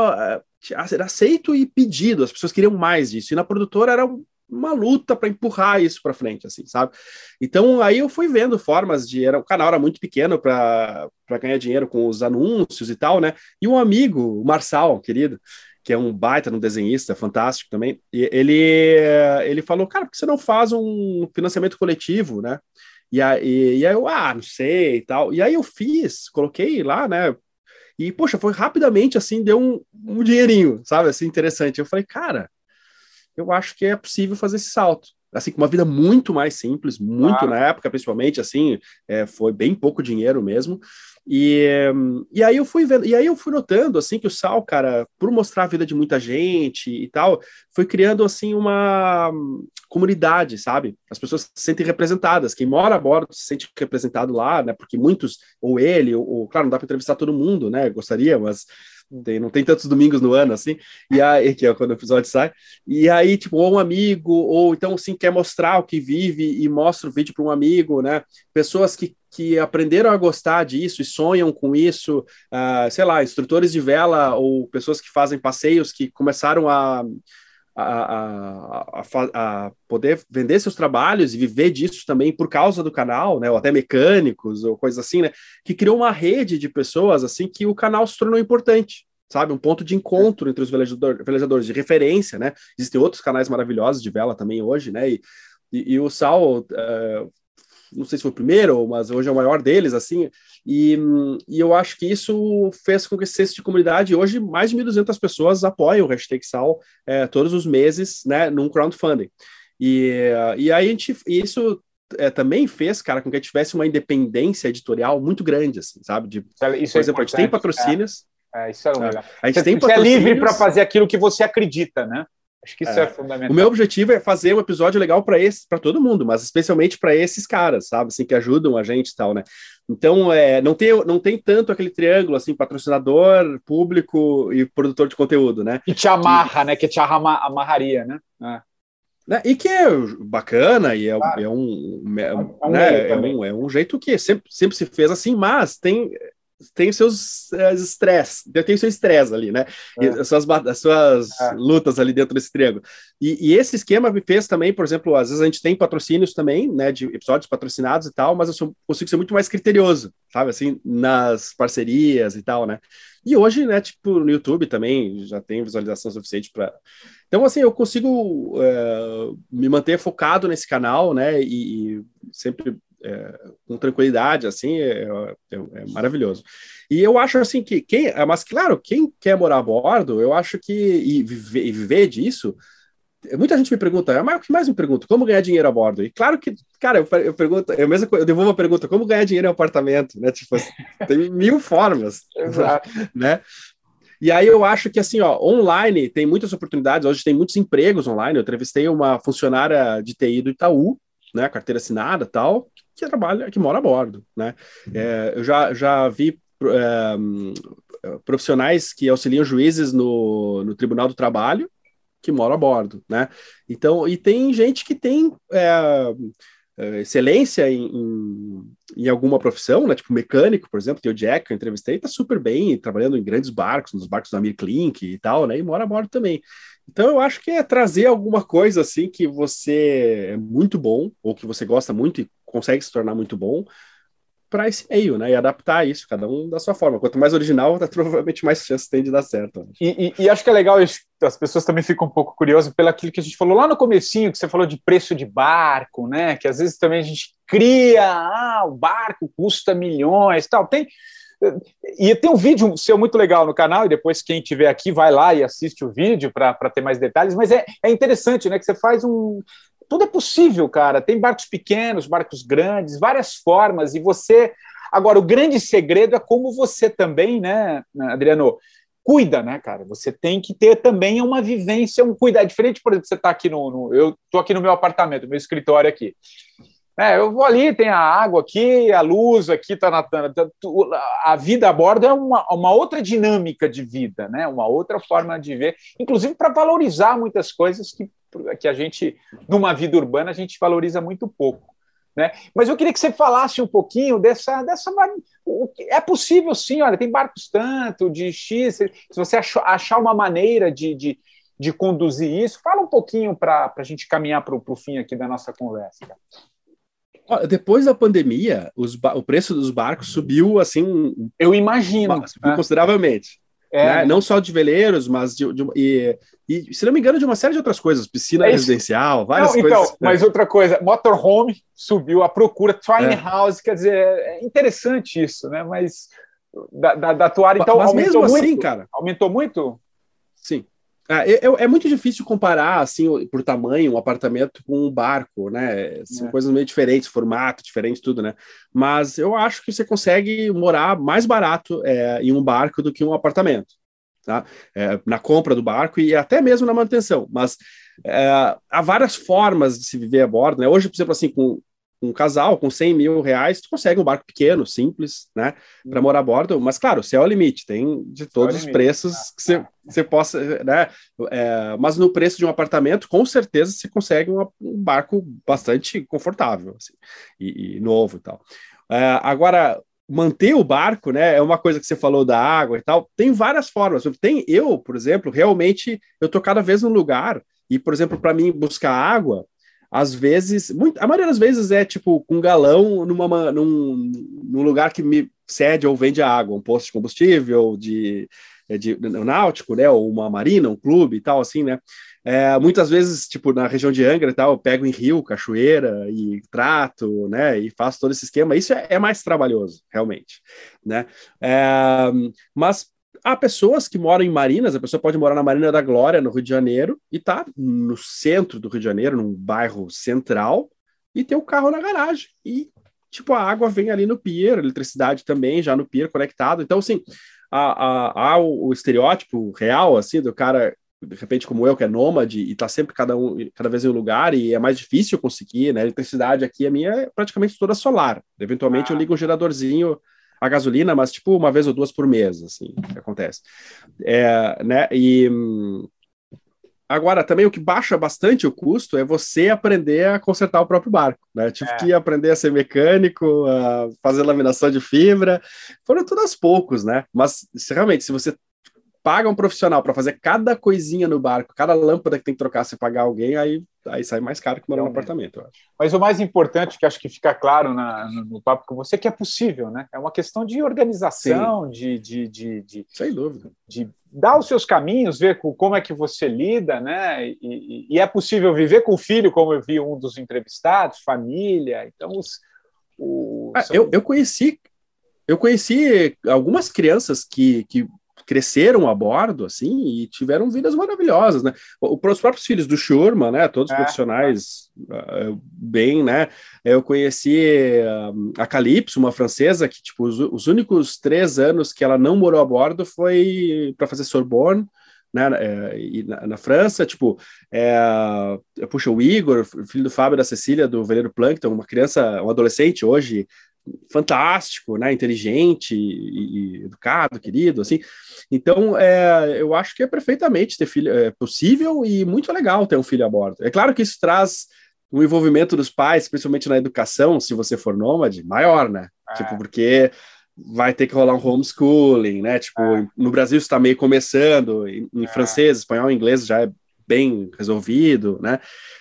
é, era aceito e pedido, as pessoas queriam mais disso, e na produtora era uma luta para empurrar isso para frente, assim, sabe? Então, aí eu fui vendo formas de... Era, o canal era muito pequeno para ganhar dinheiro com os anúncios e tal, né? E um amigo, o Marçal, querido, que é um baita, um desenhista fantástico também, e ele, ele falou, cara, por que você não faz um financiamento coletivo, né? E aí, e aí eu, ah, não sei e tal. E aí eu fiz, coloquei lá, né? E, poxa, foi rapidamente, assim, deu um, um dinheirinho, sabe? Assim, interessante. Eu falei, cara, eu acho que é possível fazer esse salto. Assim, com uma vida muito mais simples, muito ah. na época, principalmente, assim, é, foi bem pouco dinheiro mesmo. E, e aí eu fui vendo, e aí eu fui notando, assim, que o Sal, cara, por mostrar a vida de muita gente e tal, foi criando, assim, uma comunidade, sabe? As pessoas se sentem representadas, quem mora a bordo se sente representado lá, né? Porque muitos, ou ele, ou, ou claro, não dá para entrevistar todo mundo, né? Gostaria, mas tem, não tem tantos domingos no ano, assim, e aí, que é quando o episódio sai, e aí, tipo, ou um amigo, ou então, assim, quer mostrar o que vive e mostra o vídeo para um amigo, né? Pessoas que que aprenderam a gostar disso e sonham com isso, uh, sei lá, instrutores de vela ou pessoas que fazem passeios que começaram a, a, a, a, a poder vender seus trabalhos e viver disso também por causa do canal, né, ou até mecânicos ou coisas assim, né, que criou uma rede de pessoas assim que o canal se tornou importante, sabe, um ponto de encontro entre os velejador, velejadores, de referência, né, existem outros canais maravilhosos de vela também hoje, né, e, e, e o Sal... Uh, não sei se foi o primeiro, mas hoje é o maior deles, assim, e, e eu acho que isso fez com que esse senso de comunidade, hoje mais de mil e duzentas pessoas apoiam o hashtag Sal é, todos os meses, né, num crowdfunding, e, e aí a gente, isso é, também fez, cara, com que a gente tivesse uma independência editorial muito grande, assim, sabe, de, isso por é exemplo, a gente tem patrocínios, é, é, isso é legal. A gente você, tem você é livre para fazer aquilo que você acredita, né? Acho que isso é, é fundamental. O meu objetivo é fazer um episódio legal para esse, para todo mundo, mas especialmente para esses caras, sabe, assim, que ajudam a gente e tal, né? Então, é, não tem, não tem tanto aquele triângulo, assim, patrocinador, público e produtor de conteúdo, né? Que te amarra, e, né? Que te amarra, amarraria, né? É. Né? E que é bacana e é, claro. é, um, é, é, um, né? é, um, é um jeito que sempre, sempre se fez assim, mas tem... tem os seus estresse, uh, tem o seu estresse ali, né? É. As suas, as suas é. lutas ali dentro desse triângulo. E, e esse esquema me fez também, por exemplo, às vezes a gente tem patrocínios também, né, de episódios patrocinados e tal, mas eu sou, consigo ser muito mais criterioso, sabe, assim, nas parcerias e tal, né? E hoje, né, tipo, no YouTube também já tem visualização suficiente para... Então, assim, eu consigo uh, me manter focado nesse canal, né, e, e sempre... É, com tranquilidade, assim, é, é, é maravilhoso. E eu acho, assim, que quem... Mas, claro, quem quer morar a bordo, eu acho que... E viver, e viver disso... Muita gente me pergunta, mas o que mais me pergunta? Como ganhar dinheiro a bordo? E claro que, cara, eu, eu pergunto... Eu, mesmo, eu devolvo a pergunta, como ganhar dinheiro em apartamento? Né? Tipo, tem mil formas. Exato. Né? E aí eu acho que, assim, ó, online tem muitas oportunidades, hoje tem muitos empregos online. Eu entrevistei uma funcionária de T I do Itaú, né, carteira assinada e tal, que trabalha, que mora a bordo, né? É, eu já, já vi é, profissionais que auxiliam juízes no, no Tribunal do Trabalho que moram a bordo, né? Então, e tem gente que tem é, é, excelência em, em, em alguma profissão, né? Tipo mecânico, por exemplo, tem o Jack, que eu entrevistei, tá super bem, trabalhando em grandes barcos, nos barcos da Amir Klink e tal, né? E mora a bordo também. Então, eu acho que é trazer alguma coisa, assim, que você é muito bom, ou que você gosta muito e consegue se tornar muito bom, para esse meio, né? E adaptar isso, cada um da sua forma. Quanto mais original, tá, provavelmente mais chance tem de dar certo. E, e, e acho que é legal, as pessoas também ficam um pouco curiosas pelo aquilo que a gente falou lá no comecinho, que você falou de preço de barco, né? Que às vezes também a gente cria, ah, o barco custa milhões, tal. Tem... E tem um vídeo seu muito legal no canal, e depois quem estiver aqui vai lá e assiste o vídeo para ter mais detalhes, mas é, é interessante, né, que você faz um... tudo é possível, cara. Tem barcos pequenos, barcos grandes, várias formas, e você... Agora, o grande segredo é como você também, né, Adriano, cuida, né, cara? Você tem que ter também uma vivência, um cuidado diferente, por exemplo, você está aqui no, no... Eu estou aqui no meu apartamento, meu escritório aqui. É, eu vou ali, tem a água aqui, a luz aqui, tá na, a vida a bordo é uma, uma outra dinâmica de vida, né? Uma outra forma de ver, inclusive para valorizar muitas coisas que, que a gente, numa vida urbana, a gente valoriza muito pouco, né? Mas eu queria que você falasse um pouquinho dessa... dessa é possível, sim, olha, tem barcos tanto, de X, se você achar uma maneira de, de, de conduzir isso, fala um pouquinho para a gente caminhar para o fim aqui da nossa conversa, cara. Depois da pandemia, os o preço dos barcos subiu, assim... Eu imagino. Subiu é. consideravelmente. É, né? Né? Não só de veleiros, mas de, de, e, e, se não me engano, de uma série de outras coisas. Piscina é residencial, várias não, coisas. Então, mas é. outra coisa, motorhome subiu, a procura, tiny é. house, quer dizer, é interessante isso, né? Mas da, da, da tua área, então, mas aumentou mesmo muito? Assim, cara... Aumentou muito? Sim. É, é, é muito difícil comparar, assim, por tamanho, um apartamento com um barco, né? São é. coisas meio diferentes, formato diferente, tudo, né? Mas eu acho que você consegue morar mais barato é, em um barco do que um apartamento, tá? É, na compra do barco e até mesmo na manutenção. Mas é, há várias formas de se viver a bordo, né? Hoje, por exemplo, assim, com um casal com cem mil reais, tu consegue um barco pequeno, simples, né, para morar a bordo, mas claro, o céu é o limite, tem de todos os preços que você, você possa, né, é, mas no preço de um apartamento, com certeza você consegue um, um barco bastante confortável, assim, e, e novo e tal. É, agora, manter o barco, né, é uma coisa que você falou da água e tal, tem várias formas, tem eu, por exemplo, realmente, eu tô cada vez num lugar, e, por exemplo, para mim buscar água, às vezes, muito, a maioria das vezes é tipo com um galão numa, num, num lugar que me cede ou vende água, um posto de combustível, de, de, de náutico, né, ou uma marina, um clube e tal, assim, né. É, muitas vezes, tipo, na região de Angra e tal, eu pego em rio, cachoeira e trato, né, e faço todo esse esquema. Isso é, é mais trabalhoso, realmente, né. É, mas há pessoas que moram em marinas, a pessoa pode morar na Marina da Glória, no Rio de Janeiro, e tá no centro do Rio de Janeiro, num bairro central, e ter o carro na garagem. E, tipo, a água vem ali no pier, a eletricidade também, já no pier conectado. Então, assim, há, há, há o, o estereótipo real, assim, do cara, de repente, como eu, que é nômade, e tá sempre cada, um, cada vez em um lugar, e é mais difícil conseguir, né? A eletricidade aqui, a minha é praticamente toda solar. Eventualmente, ah. eu ligo um geradorzinho a gasolina, mas tipo uma vez ou duas por mês, assim, que acontece. É, né, e agora também o que baixa bastante o custo é você aprender a consertar o próprio barco, né, tive é. que aprender a ser mecânico, a fazer laminação de fibra, foram tudo aos poucos, né, mas se, realmente, se você paga um profissional para fazer cada coisinha no barco, cada lâmpada que tem que trocar, se pagar alguém, aí, aí sai mais caro que morar no apartamento, eu acho. Mas o mais importante, que acho que fica claro na, no, no papo com você, é que é possível, né? É uma questão de organização, de, de, de, de... Sem dúvida. De dar os seus caminhos, ver como é que você lida, né? E, e, e é possível viver com o filho, como eu vi um dos entrevistados, família, então os... os ah, são... eu, eu conheci... Eu conheci algumas crianças que... que cresceram a bordo, assim, e tiveram vidas maravilhosas, né? Os próprios filhos do Schurman, né? Todos é, profissionais é. Uh, bem, né? Eu conheci uh, a Calypso, uma francesa, que, tipo, os, os únicos três anos que ela não morou a bordo foi para fazer Sorbonne, né? É, e na, na França, tipo, é, puxa, o Igor, filho do Fábio e da Cecília, do Veleiro Plankton, uma criança, um adolescente hoje, fantástico, né, inteligente e, e educado, querido, assim. Então, é, eu acho que é perfeitamente ter filho, é possível e muito legal ter um filho a bordo. É claro que isso traz um envolvimento dos pais, principalmente na educação, se você for nômade, maior, né? É. Tipo, porque vai ter que rolar um homeschooling, né? Tipo, é. no Brasil isso está meio começando, em, em é. francês, espanhol, inglês já é bem resolvido, né?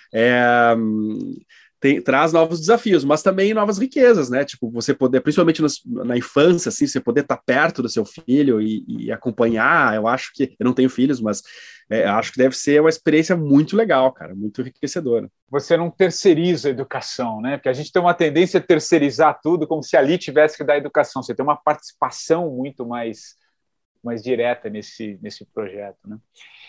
É... Tem, traz novos desafios, mas também novas riquezas, né? Tipo, você poder, principalmente nos, na infância, assim, você poder estar perto do seu filho e, e acompanhar. Eu acho que, eu não tenho filhos, mas é, acho que deve ser uma experiência muito legal, cara, muito enriquecedora. Você não terceiriza a educação, né? Porque a gente tem uma tendência a terceirizar tudo, como se ali tivesse que dar educação. Você tem uma participação muito mais, mais direta nesse, nesse projeto, né?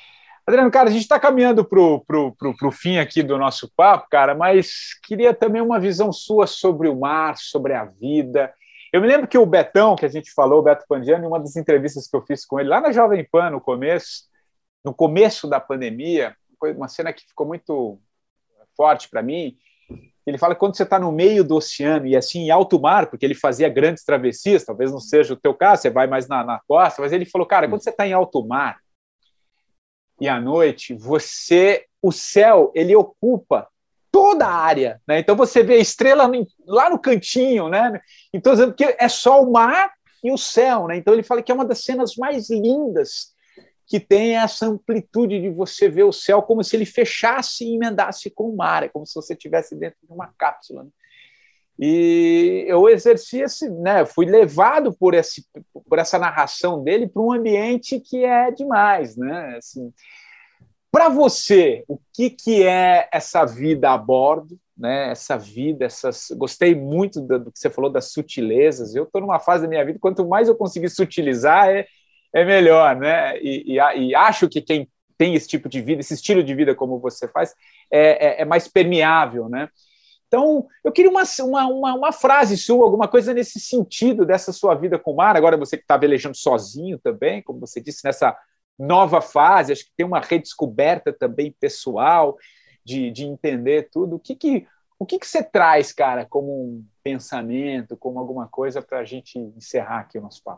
Adriano, cara, a gente está caminhando para o fim aqui do nosso papo, cara, mas queria também uma visão sua sobre o mar, sobre a vida. Eu me lembro que o Betão, que a gente falou, o Beto Pandiano, em uma das entrevistas que eu fiz com ele, lá na Jovem Pan, no começo, no começo da pandemia, foi uma cena que ficou muito forte para mim. Ele fala que quando você está no meio do oceano e assim em alto mar, porque ele fazia grandes travessias, talvez não seja o teu caso, você vai mais na, na costa, mas ele falou, cara, quando você está em alto mar e à noite, você, o céu, ele ocupa toda a área, né? Então você vê a estrela lá no cantinho, né? Então que é só o mar e o céu, né? Então ele fala que é uma das cenas mais lindas que tem essa amplitude de você ver o céu como se ele fechasse e emendasse com o mar, é como se você estivesse dentro de uma cápsula, né? E eu exerci esse, né? Fui levado por esse, por essa narração dele para um ambiente que é demais, né? Assim, para você, o que, que é essa vida a bordo, né? Essa vida, essas... Gostei muito do que você falou das sutilezas. Eu estou numa fase da minha vida, quanto mais eu conseguir sutilizar, é, é melhor, né? E, e, e acho que quem tem esse tipo de vida, esse estilo de vida como você faz, é, é, é mais permeável, né? Então, eu queria uma, uma, uma, uma frase sua, alguma coisa nesse sentido dessa sua vida com o mar. Agora você que está velejando sozinho também, como você disse, nessa nova fase, acho que tem uma redescoberta também pessoal de, de entender tudo. O que que, o que que você traz, cara, como um pensamento, como alguma coisa para a gente encerrar aqui o nosso papo?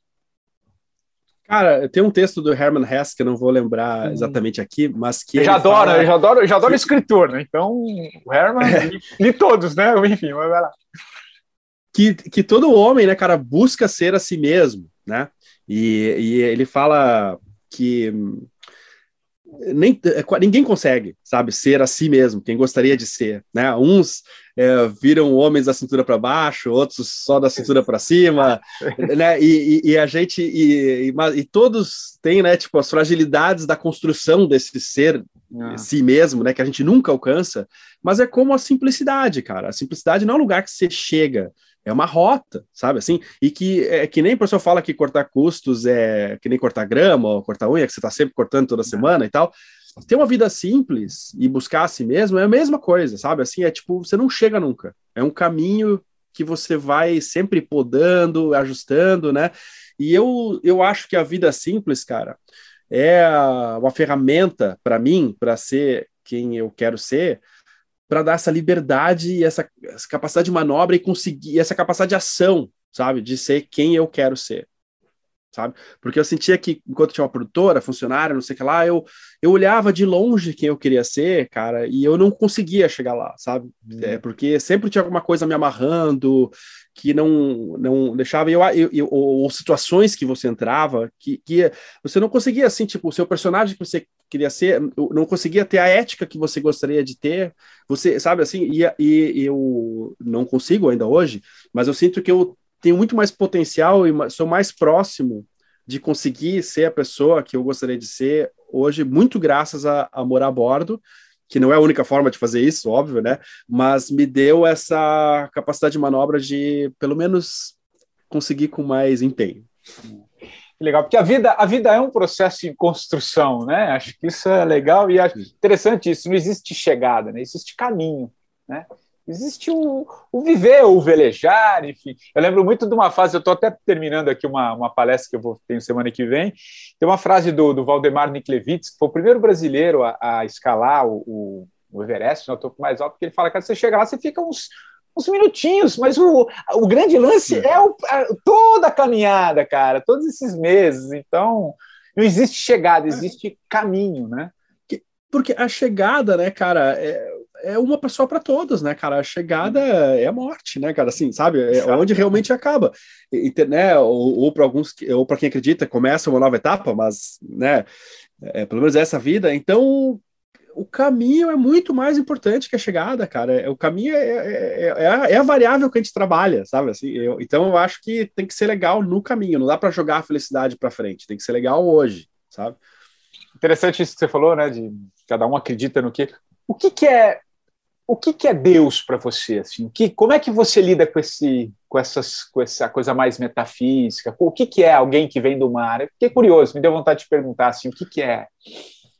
Cara, tem um texto do Hermann Hesse, que eu não vou lembrar exatamente aqui, mas que eu já adoro, fala... eu já adoro, eu já adoro que... escritor, né? Então, o Hermann, é. li, li todos, né? Enfim, mas vai lá. Que, que todo homem, né, cara, busca ser a si mesmo, né? E, e ele fala que nem, ninguém consegue, sabe, ser a si mesmo, quem gostaria de ser, né? Uns é, viram homens da cintura para baixo, outros só da cintura para cima, né? E, e, e a gente e, e, e todos têm, né, tipo, as fragilidades da construção desse ser ah. si mesmo, né? Que a gente nunca alcança, mas é como a simplicidade, cara. A simplicidade não é um lugar que você chega. É uma rota, sabe, assim, e que é que nem o professor fala que cortar custos é que nem cortar grama ou cortar unha, que você está sempre cortando toda semana e tal. Ter uma vida simples e buscar a si mesmo é a mesma coisa, sabe, assim, é tipo, você não chega nunca, é um caminho que você vai sempre podando, ajustando, né, e eu, eu acho que a vida simples, cara, é uma ferramenta para mim, para ser quem eu quero ser, para dar essa liberdade e essa, essa capacidade de manobra e conseguir essa capacidade de ação, sabe? De ser quem eu quero ser, sabe? Porque eu sentia que, enquanto tinha uma produtora, funcionária, não sei o que lá, eu, eu olhava de longe quem eu queria ser, cara, e eu não conseguia chegar lá, sabe? Hum. É, porque sempre tinha alguma coisa me amarrando, que não, não deixava, eu, eu, eu, ou, ou situações que você entrava, que, que você não conseguia, assim, tipo, o seu personagem que você queria ser, não conseguia ter a ética que você gostaria de ter, você, sabe, assim, e, e eu não consigo ainda hoje, mas eu sinto que eu tenho muito mais potencial e sou mais próximo de conseguir ser a pessoa que eu gostaria de ser hoje, muito graças a, a morar a bordo, que não é a única forma de fazer isso, óbvio, né? Mas me deu essa capacidade de manobra de, pelo menos, conseguir com mais empenho. Legal, porque a vida, a vida é um processo de construção, né? Acho que isso é legal e acho interessante isso. Não existe chegada, né? Existe caminho, né? Existe o, o viver, o velejar, enfim. Eu lembro muito de uma fase, eu estou até terminando aqui uma, uma palestra que eu vou ter semana que vem, tem uma frase do, do Valdemar Niklevits, que foi o primeiro brasileiro a, a escalar o, o, o Everest, no topo mais alto, porque ele fala que você chega lá, você fica uns, uns minutinhos, mas o, o grande lance é, é o, a, toda a caminhada, cara, todos esses meses. Então, não existe chegada, existe caminho, né? Porque a chegada, né, cara, é... é uma pessoa para todos, né, cara? A chegada é a morte, né, cara? Assim, sabe? É onde realmente acaba. E, né? Ou, ou para alguns, ou para quem acredita, começa uma nova etapa, mas, né? É, pelo menos é essa vida. Então, o caminho é muito mais importante que a chegada, cara. O caminho é, é, é, a, é a variável que a gente trabalha, sabe? Assim, eu, então, eu acho que tem que ser legal no caminho. Não dá para jogar a felicidade para frente. Tem que ser legal hoje, sabe? Interessante isso que você falou, né? De cada um acredita no que. O que, que é o que, que é Deus para você? Assim? O que, como é que você lida com, esse, com, essas, com essa coisa mais metafísica? O que, que é alguém que vem do mar? Eu fiquei curioso, me deu vontade de perguntar assim, o que, que é?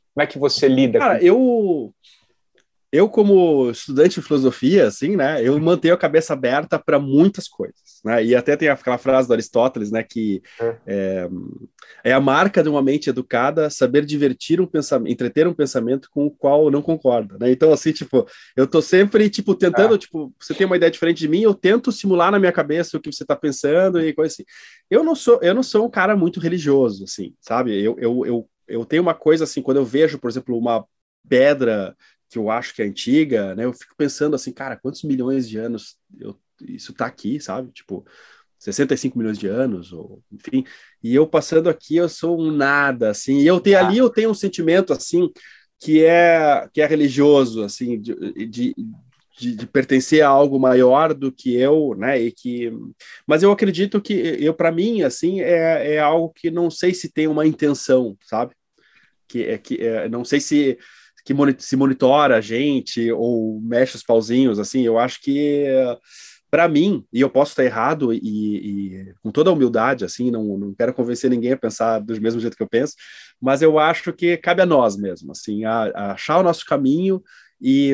Como é que você lida? Cara, com... eu... Eu, como estudante de filosofia, assim, né, eu mantenho a cabeça aberta para muitas coisas, né, e até tem aquela frase do Aristóteles, né, que é, é a marca de uma mente educada saber divertir um pensamento, entreter um pensamento com o qual não concorda, né, então, assim, tipo, eu tô sempre, tipo, tentando, é. tipo, você tem uma ideia diferente de mim, eu tento simular na minha cabeça o que você tá pensando e coisa assim. Eu não sou, eu não sou um cara muito religioso, assim, sabe, eu, eu, eu, eu tenho uma coisa, assim, quando eu vejo, por exemplo, uma pedra que eu acho que é antiga, né, eu fico pensando assim, cara, quantos milhões de anos eu, isso tá aqui, sabe? Tipo, sessenta e cinco milhões de anos, ou enfim, e eu passando aqui, eu sou um nada, assim, e eu tenho ah. ali, eu tenho um sentimento, assim, que é, que é religioso, assim, de, de, de, de pertencer a algo maior do que eu, né, e que, mas eu acredito que, eu, para mim, assim, é, é algo que não sei se tem uma intenção, sabe? Que é, que é, não sei se que se monitora a gente ou mexe os pauzinhos, assim, eu acho que para mim, e eu posso estar errado e, e com toda a humildade, assim, não, não quero convencer ninguém a pensar do mesmo jeito que eu penso, mas eu acho que cabe a nós mesmo, assim, a, a achar o nosso caminho e,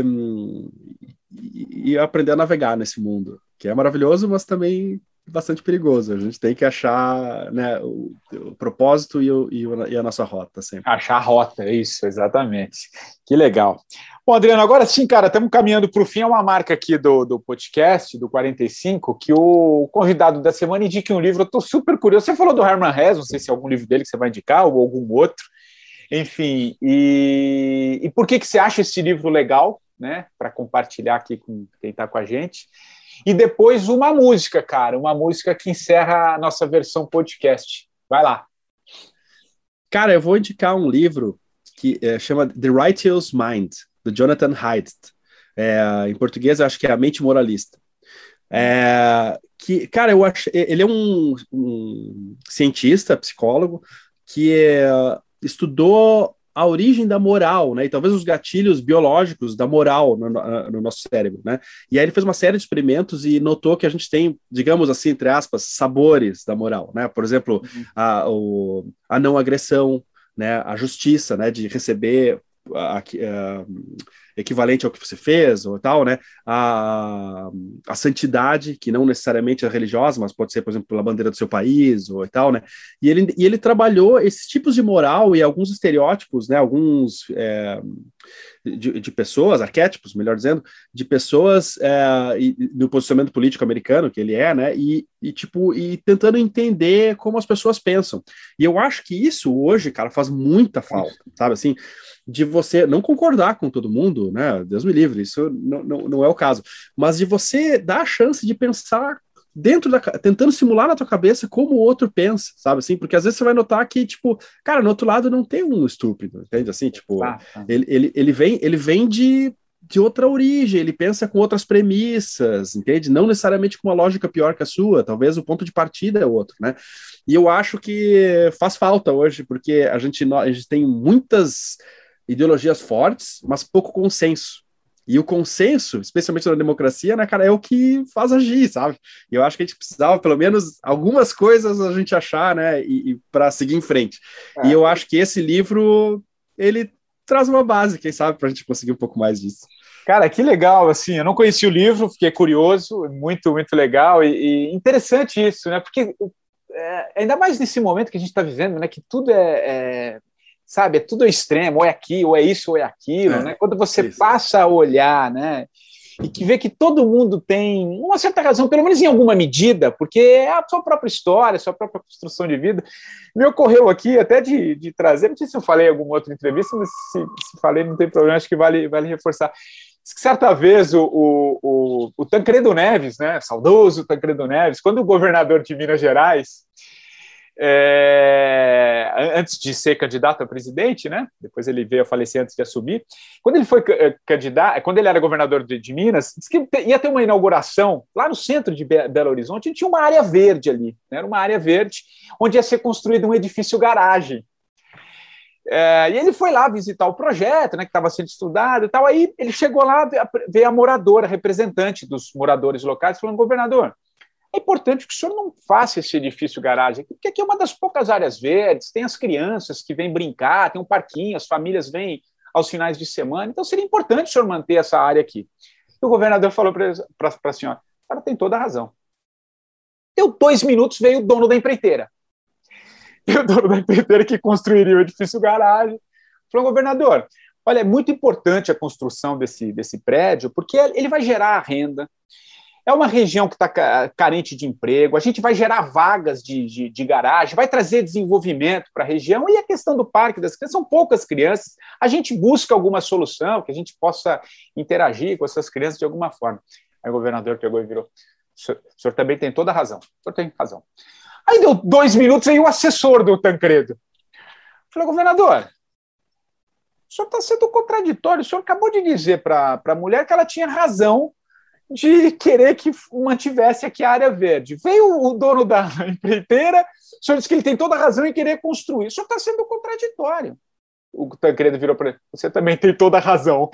e, e aprender a navegar nesse mundo, que é maravilhoso, mas também bastante perigoso. A gente tem que achar, né, o, o propósito e, o, e, o, e a nossa rota sempre. Achar a rota, isso, exatamente. Que legal. Bom, Adriano, agora sim, cara, estamos caminhando para o fim. É uma marca aqui do, do podcast, do quarenta e cinco, que o convidado da semana indique um livro. Eu estou super curioso. Você falou do Hermann Hesse, não sei se é algum livro dele que você vai indicar ou algum outro. Enfim, e, e por que, que você acha esse livro legal, né, para compartilhar aqui com quem está com a gente? E depois uma música, cara, uma música que encerra a nossa versão podcast. Vai lá. Cara, eu vou indicar um livro que é, chama The Righteous Mind, do Jonathan Haidt. É, em português, eu acho que é A Mente Moralista. É, que, cara, eu acho, ele é um, um cientista, psicólogo, que é, estudou a origem da moral, né, e talvez os gatilhos biológicos da moral no, no nosso cérebro, né, e aí ele fez uma série de experimentos e notou que a gente tem, digamos assim, entre aspas, sabores da moral, né, por exemplo, uhum. a, o, a não agressão, né, a justiça, né, de receber a, a, a, equivalente ao que você fez, ou tal, né, a, a santidade, que não necessariamente é religiosa, mas pode ser, por exemplo, pela bandeira do seu país, ou tal, né, e ele, e ele trabalhou esses tipos de moral e alguns estereótipos, né, alguns é, de, de pessoas, arquétipos, melhor dizendo, de pessoas é, e, no posicionamento político americano, que ele é, né, e, e, tipo, e tentando entender como as pessoas pensam. E eu acho que isso hoje, cara, faz muita falta, sabe, assim, de você não concordar com todo mundo, né, Deus me livre, isso não, não, não é o caso, mas de você dar a chance de pensar dentro da, tentando simular na tua cabeça como o outro pensa, sabe, assim, porque às vezes você vai notar que, tipo, cara, no outro lado não tem um estúpido, entende, assim, tipo, ah, ah. Ele, ele, ele vem, ele vem de, de outra origem, ele pensa com outras premissas, entende, não necessariamente com uma lógica pior que a sua, talvez o ponto de partida é outro, né, e eu acho que faz falta hoje, porque a gente, a gente tem muitas ideologias fortes, mas pouco consenso. E o consenso, especialmente na democracia, né, cara, é o que faz agir, sabe? E eu acho que a gente precisava, pelo menos, algumas coisas a gente achar, né, e, e para seguir em frente. É. E eu acho que esse livro, ele traz uma base, quem sabe, para a gente conseguir um pouco mais disso. Cara, que legal, assim, eu não conheci o livro, fiquei curioso, muito, muito legal, e, e interessante isso, né, porque é, ainda mais nesse momento que a gente está vivendo, né, que tudo é... é... sabe, é tudo extremo, ou é aqui, ou é isso, ou é aquilo, é, né? Quando você isso. passa a olhar, né, e que vê que todo mundo tem uma certa razão, pelo menos em alguma medida, porque é a sua própria história, a sua própria construção de vida. Me ocorreu aqui até de, de trazer, não sei se eu falei em alguma outra entrevista, mas se, se falei não tem problema, acho que vale, vale reforçar. Certa vez o, o, o, o Tancredo Neves, né, saudoso Tancredo Neves, quando o governador de Minas Gerais, É, antes de ser candidato a presidente, né? Depois ele veio a falecer antes de assumir. Quando ele foi candidato, quando ele era governador de, de Minas, disse que ia ter uma inauguração lá no centro de Belo Horizonte, e tinha uma área verde ali, né? Era uma área verde onde ia ser construído um edifício garagem. É, e ele foi lá visitar o projeto, né, que estava sendo estudado e tal. Aí ele chegou lá, veio a moradora, representante dos moradores locais, falando: governador, é importante que o senhor não faça esse edifício garagem aqui, porque aqui é uma das poucas áreas verdes, tem as crianças que vêm brincar, tem um parquinho, as famílias vêm aos finais de semana, então seria importante o senhor manter essa área aqui. E o governador falou para a senhora, ela tem toda a razão. Deu dois minutos, veio o dono da empreiteira. E o dono da empreiteira que construiria o edifício garagem falou, governador, olha, é muito importante a construção desse, desse prédio, porque ele vai gerar renda, é uma região que está carente de emprego, a gente vai gerar vagas de, de, de garagem, vai trazer desenvolvimento para a região, e a questão do parque das crianças, são poucas crianças, a gente busca alguma solução, que a gente possa interagir com essas crianças de alguma forma. Aí o governador pegou e virou, o senhor, o senhor também tem toda a razão, o senhor tem razão. Aí deu dois minutos, aí o assessor do Tancredo falou, governador, o senhor está sendo contraditório, o senhor acabou de dizer para a mulher que ela tinha razão de querer que mantivesse aqui a área verde. Veio o dono da empreiteira, o senhor disse que ele tem toda a razão em querer construir. O senhor está sendo contraditório. O Tancredo virou para ele, você também tem toda a razão.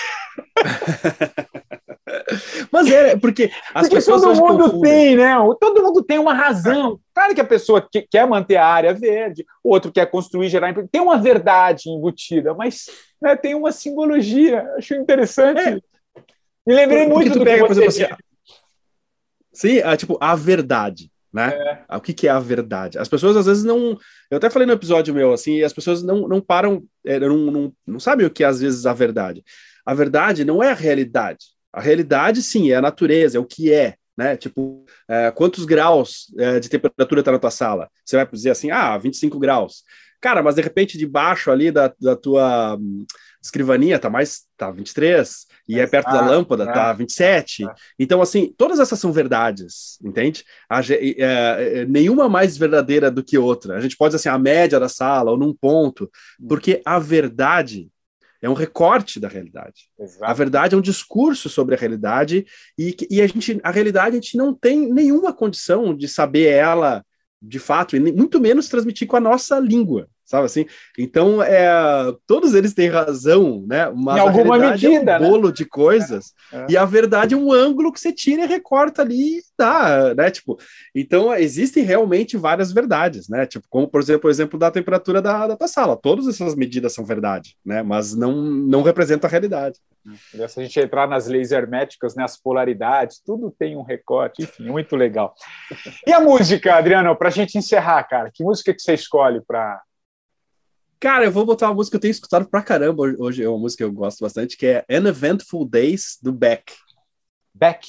Mas é, porque as porque pessoas todo mundo confundem. tem, né? Todo mundo tem uma razão. Claro que a pessoa que quer manter a área verde, o outro quer construir, gerar emprego. Tem uma verdade embutida, mas né, tem uma simbologia. Acho interessante. É. Me lembrei Porque muito tu do pega, que por você exemplo, assim, sim, a, tipo, a verdade, né? É. O que, que é a verdade? As pessoas, às vezes, não... Eu até falei no episódio meu, assim, as pessoas não, não param, é, não, não, não sabem o que é, às vezes, a verdade. A verdade não é a realidade. A realidade, sim, é a natureza, é o que é, né? Tipo, é, quantos graus é, de temperatura está na tua sala? Você vai dizer assim, ah, vinte e cinco graus. Cara, mas, de repente, debaixo ali da, da tua hum, escrivaninha tá mais... tá vinte e três... E é perto da lâmpada, tá vinte e sete. Então, assim, todas essas são verdades, entende? A, é, é, nenhuma mais verdadeira do que outra. A gente pode dizer assim, a média da sala, ou num ponto, porque a verdade é um recorte da realidade. Exato. A verdade é um discurso sobre a realidade, e, e a, gente, a realidade a gente não tem nenhuma condição de saber ela de fato, e muito menos transmitir com a nossa língua. Sabe assim? Então, é, todos eles têm razão, né? Mas em alguma medida, é um bolo né? de coisas, é, é. E a verdade é um ângulo que você tira e recorta ali e dá, né? Tipo, então, existem realmente várias verdades, né? Tipo, como, por exemplo, o exemplo da temperatura da, da tua sala. Todas essas medidas são verdade, né? Mas não, não representam a realidade. Se a gente entrar nas leis herméticas, né, as polaridades, tudo tem um recorte, enfim, muito legal. E a música, Adriano, para a gente encerrar, cara, que música que você escolhe para... Cara, eu vou botar uma música que eu tenho escutado pra caramba hoje, é uma música que eu gosto bastante, que é Uneventful Days, do Beck. Beck?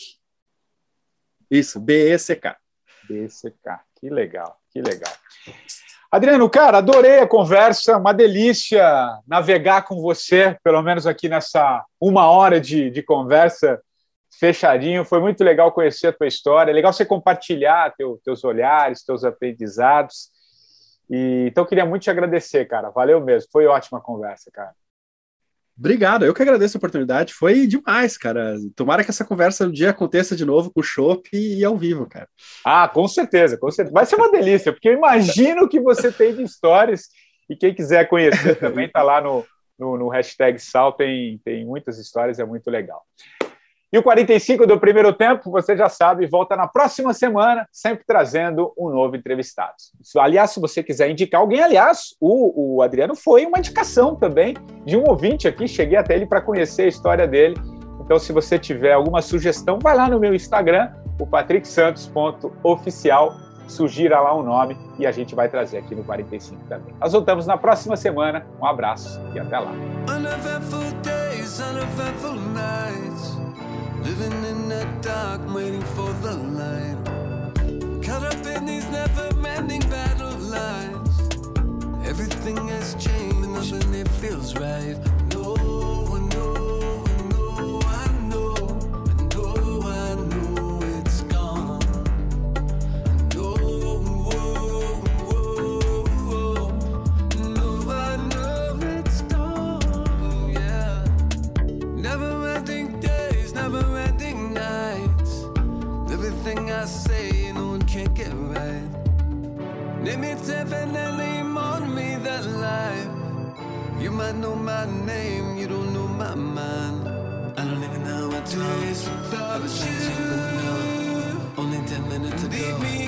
Isso, B E C K. B E C K, que legal, que legal. Adriano, cara, adorei a conversa, uma delícia navegar com você, pelo menos aqui nessa uma hora de, de conversa fechadinho, foi muito legal conhecer a tua história, é legal você compartilhar teu, teus olhares, teus aprendizados. E, então, eu queria muito te agradecer, cara. Valeu mesmo. Foi ótima conversa, cara. Obrigado. Eu que agradeço a oportunidade. Foi demais, cara. Tomara que essa conversa um dia aconteça de novo com o chopp e ao vivo, cara. Ah, com certeza, com certeza. Vai ser uma delícia, porque eu imagino que você tem de histórias e quem quiser conhecer também tá lá no, no, no hashtag Sal. Tem, tem muitas histórias, é muito legal. E o quarenta e cinco do primeiro tempo, você já sabe, volta na próxima semana, sempre trazendo um novo entrevistado. Aliás, se você quiser indicar alguém, aliás, o, o Adriano foi uma indicação também de um ouvinte aqui, cheguei até ele para conhecer a história dele. Então, se você tiver alguma sugestão, vai lá no meu Instagram, o patrick santos ponto oficial, sugira lá o nome e a gente vai trazer aqui no quarenta e cinco também. Nós voltamos na próxima semana. Um abraço e até lá. Uneventful days, uneventful nights. Living in the dark, waiting for the light. Caught up in these never-ending battle lines. Everything has changed, nothing it feels right. No, I know, I know, I know, I know, I know it's gone. I know, whoa, whoa, whoa. No, I know it's gone, yeah. Never-ending days, never-ending nights. Everything I say, no one can get right. Name it definitely on me that life. You might know my name, you don't know my mind. I don't even know what days without you. Only ten minutes ago. Leave me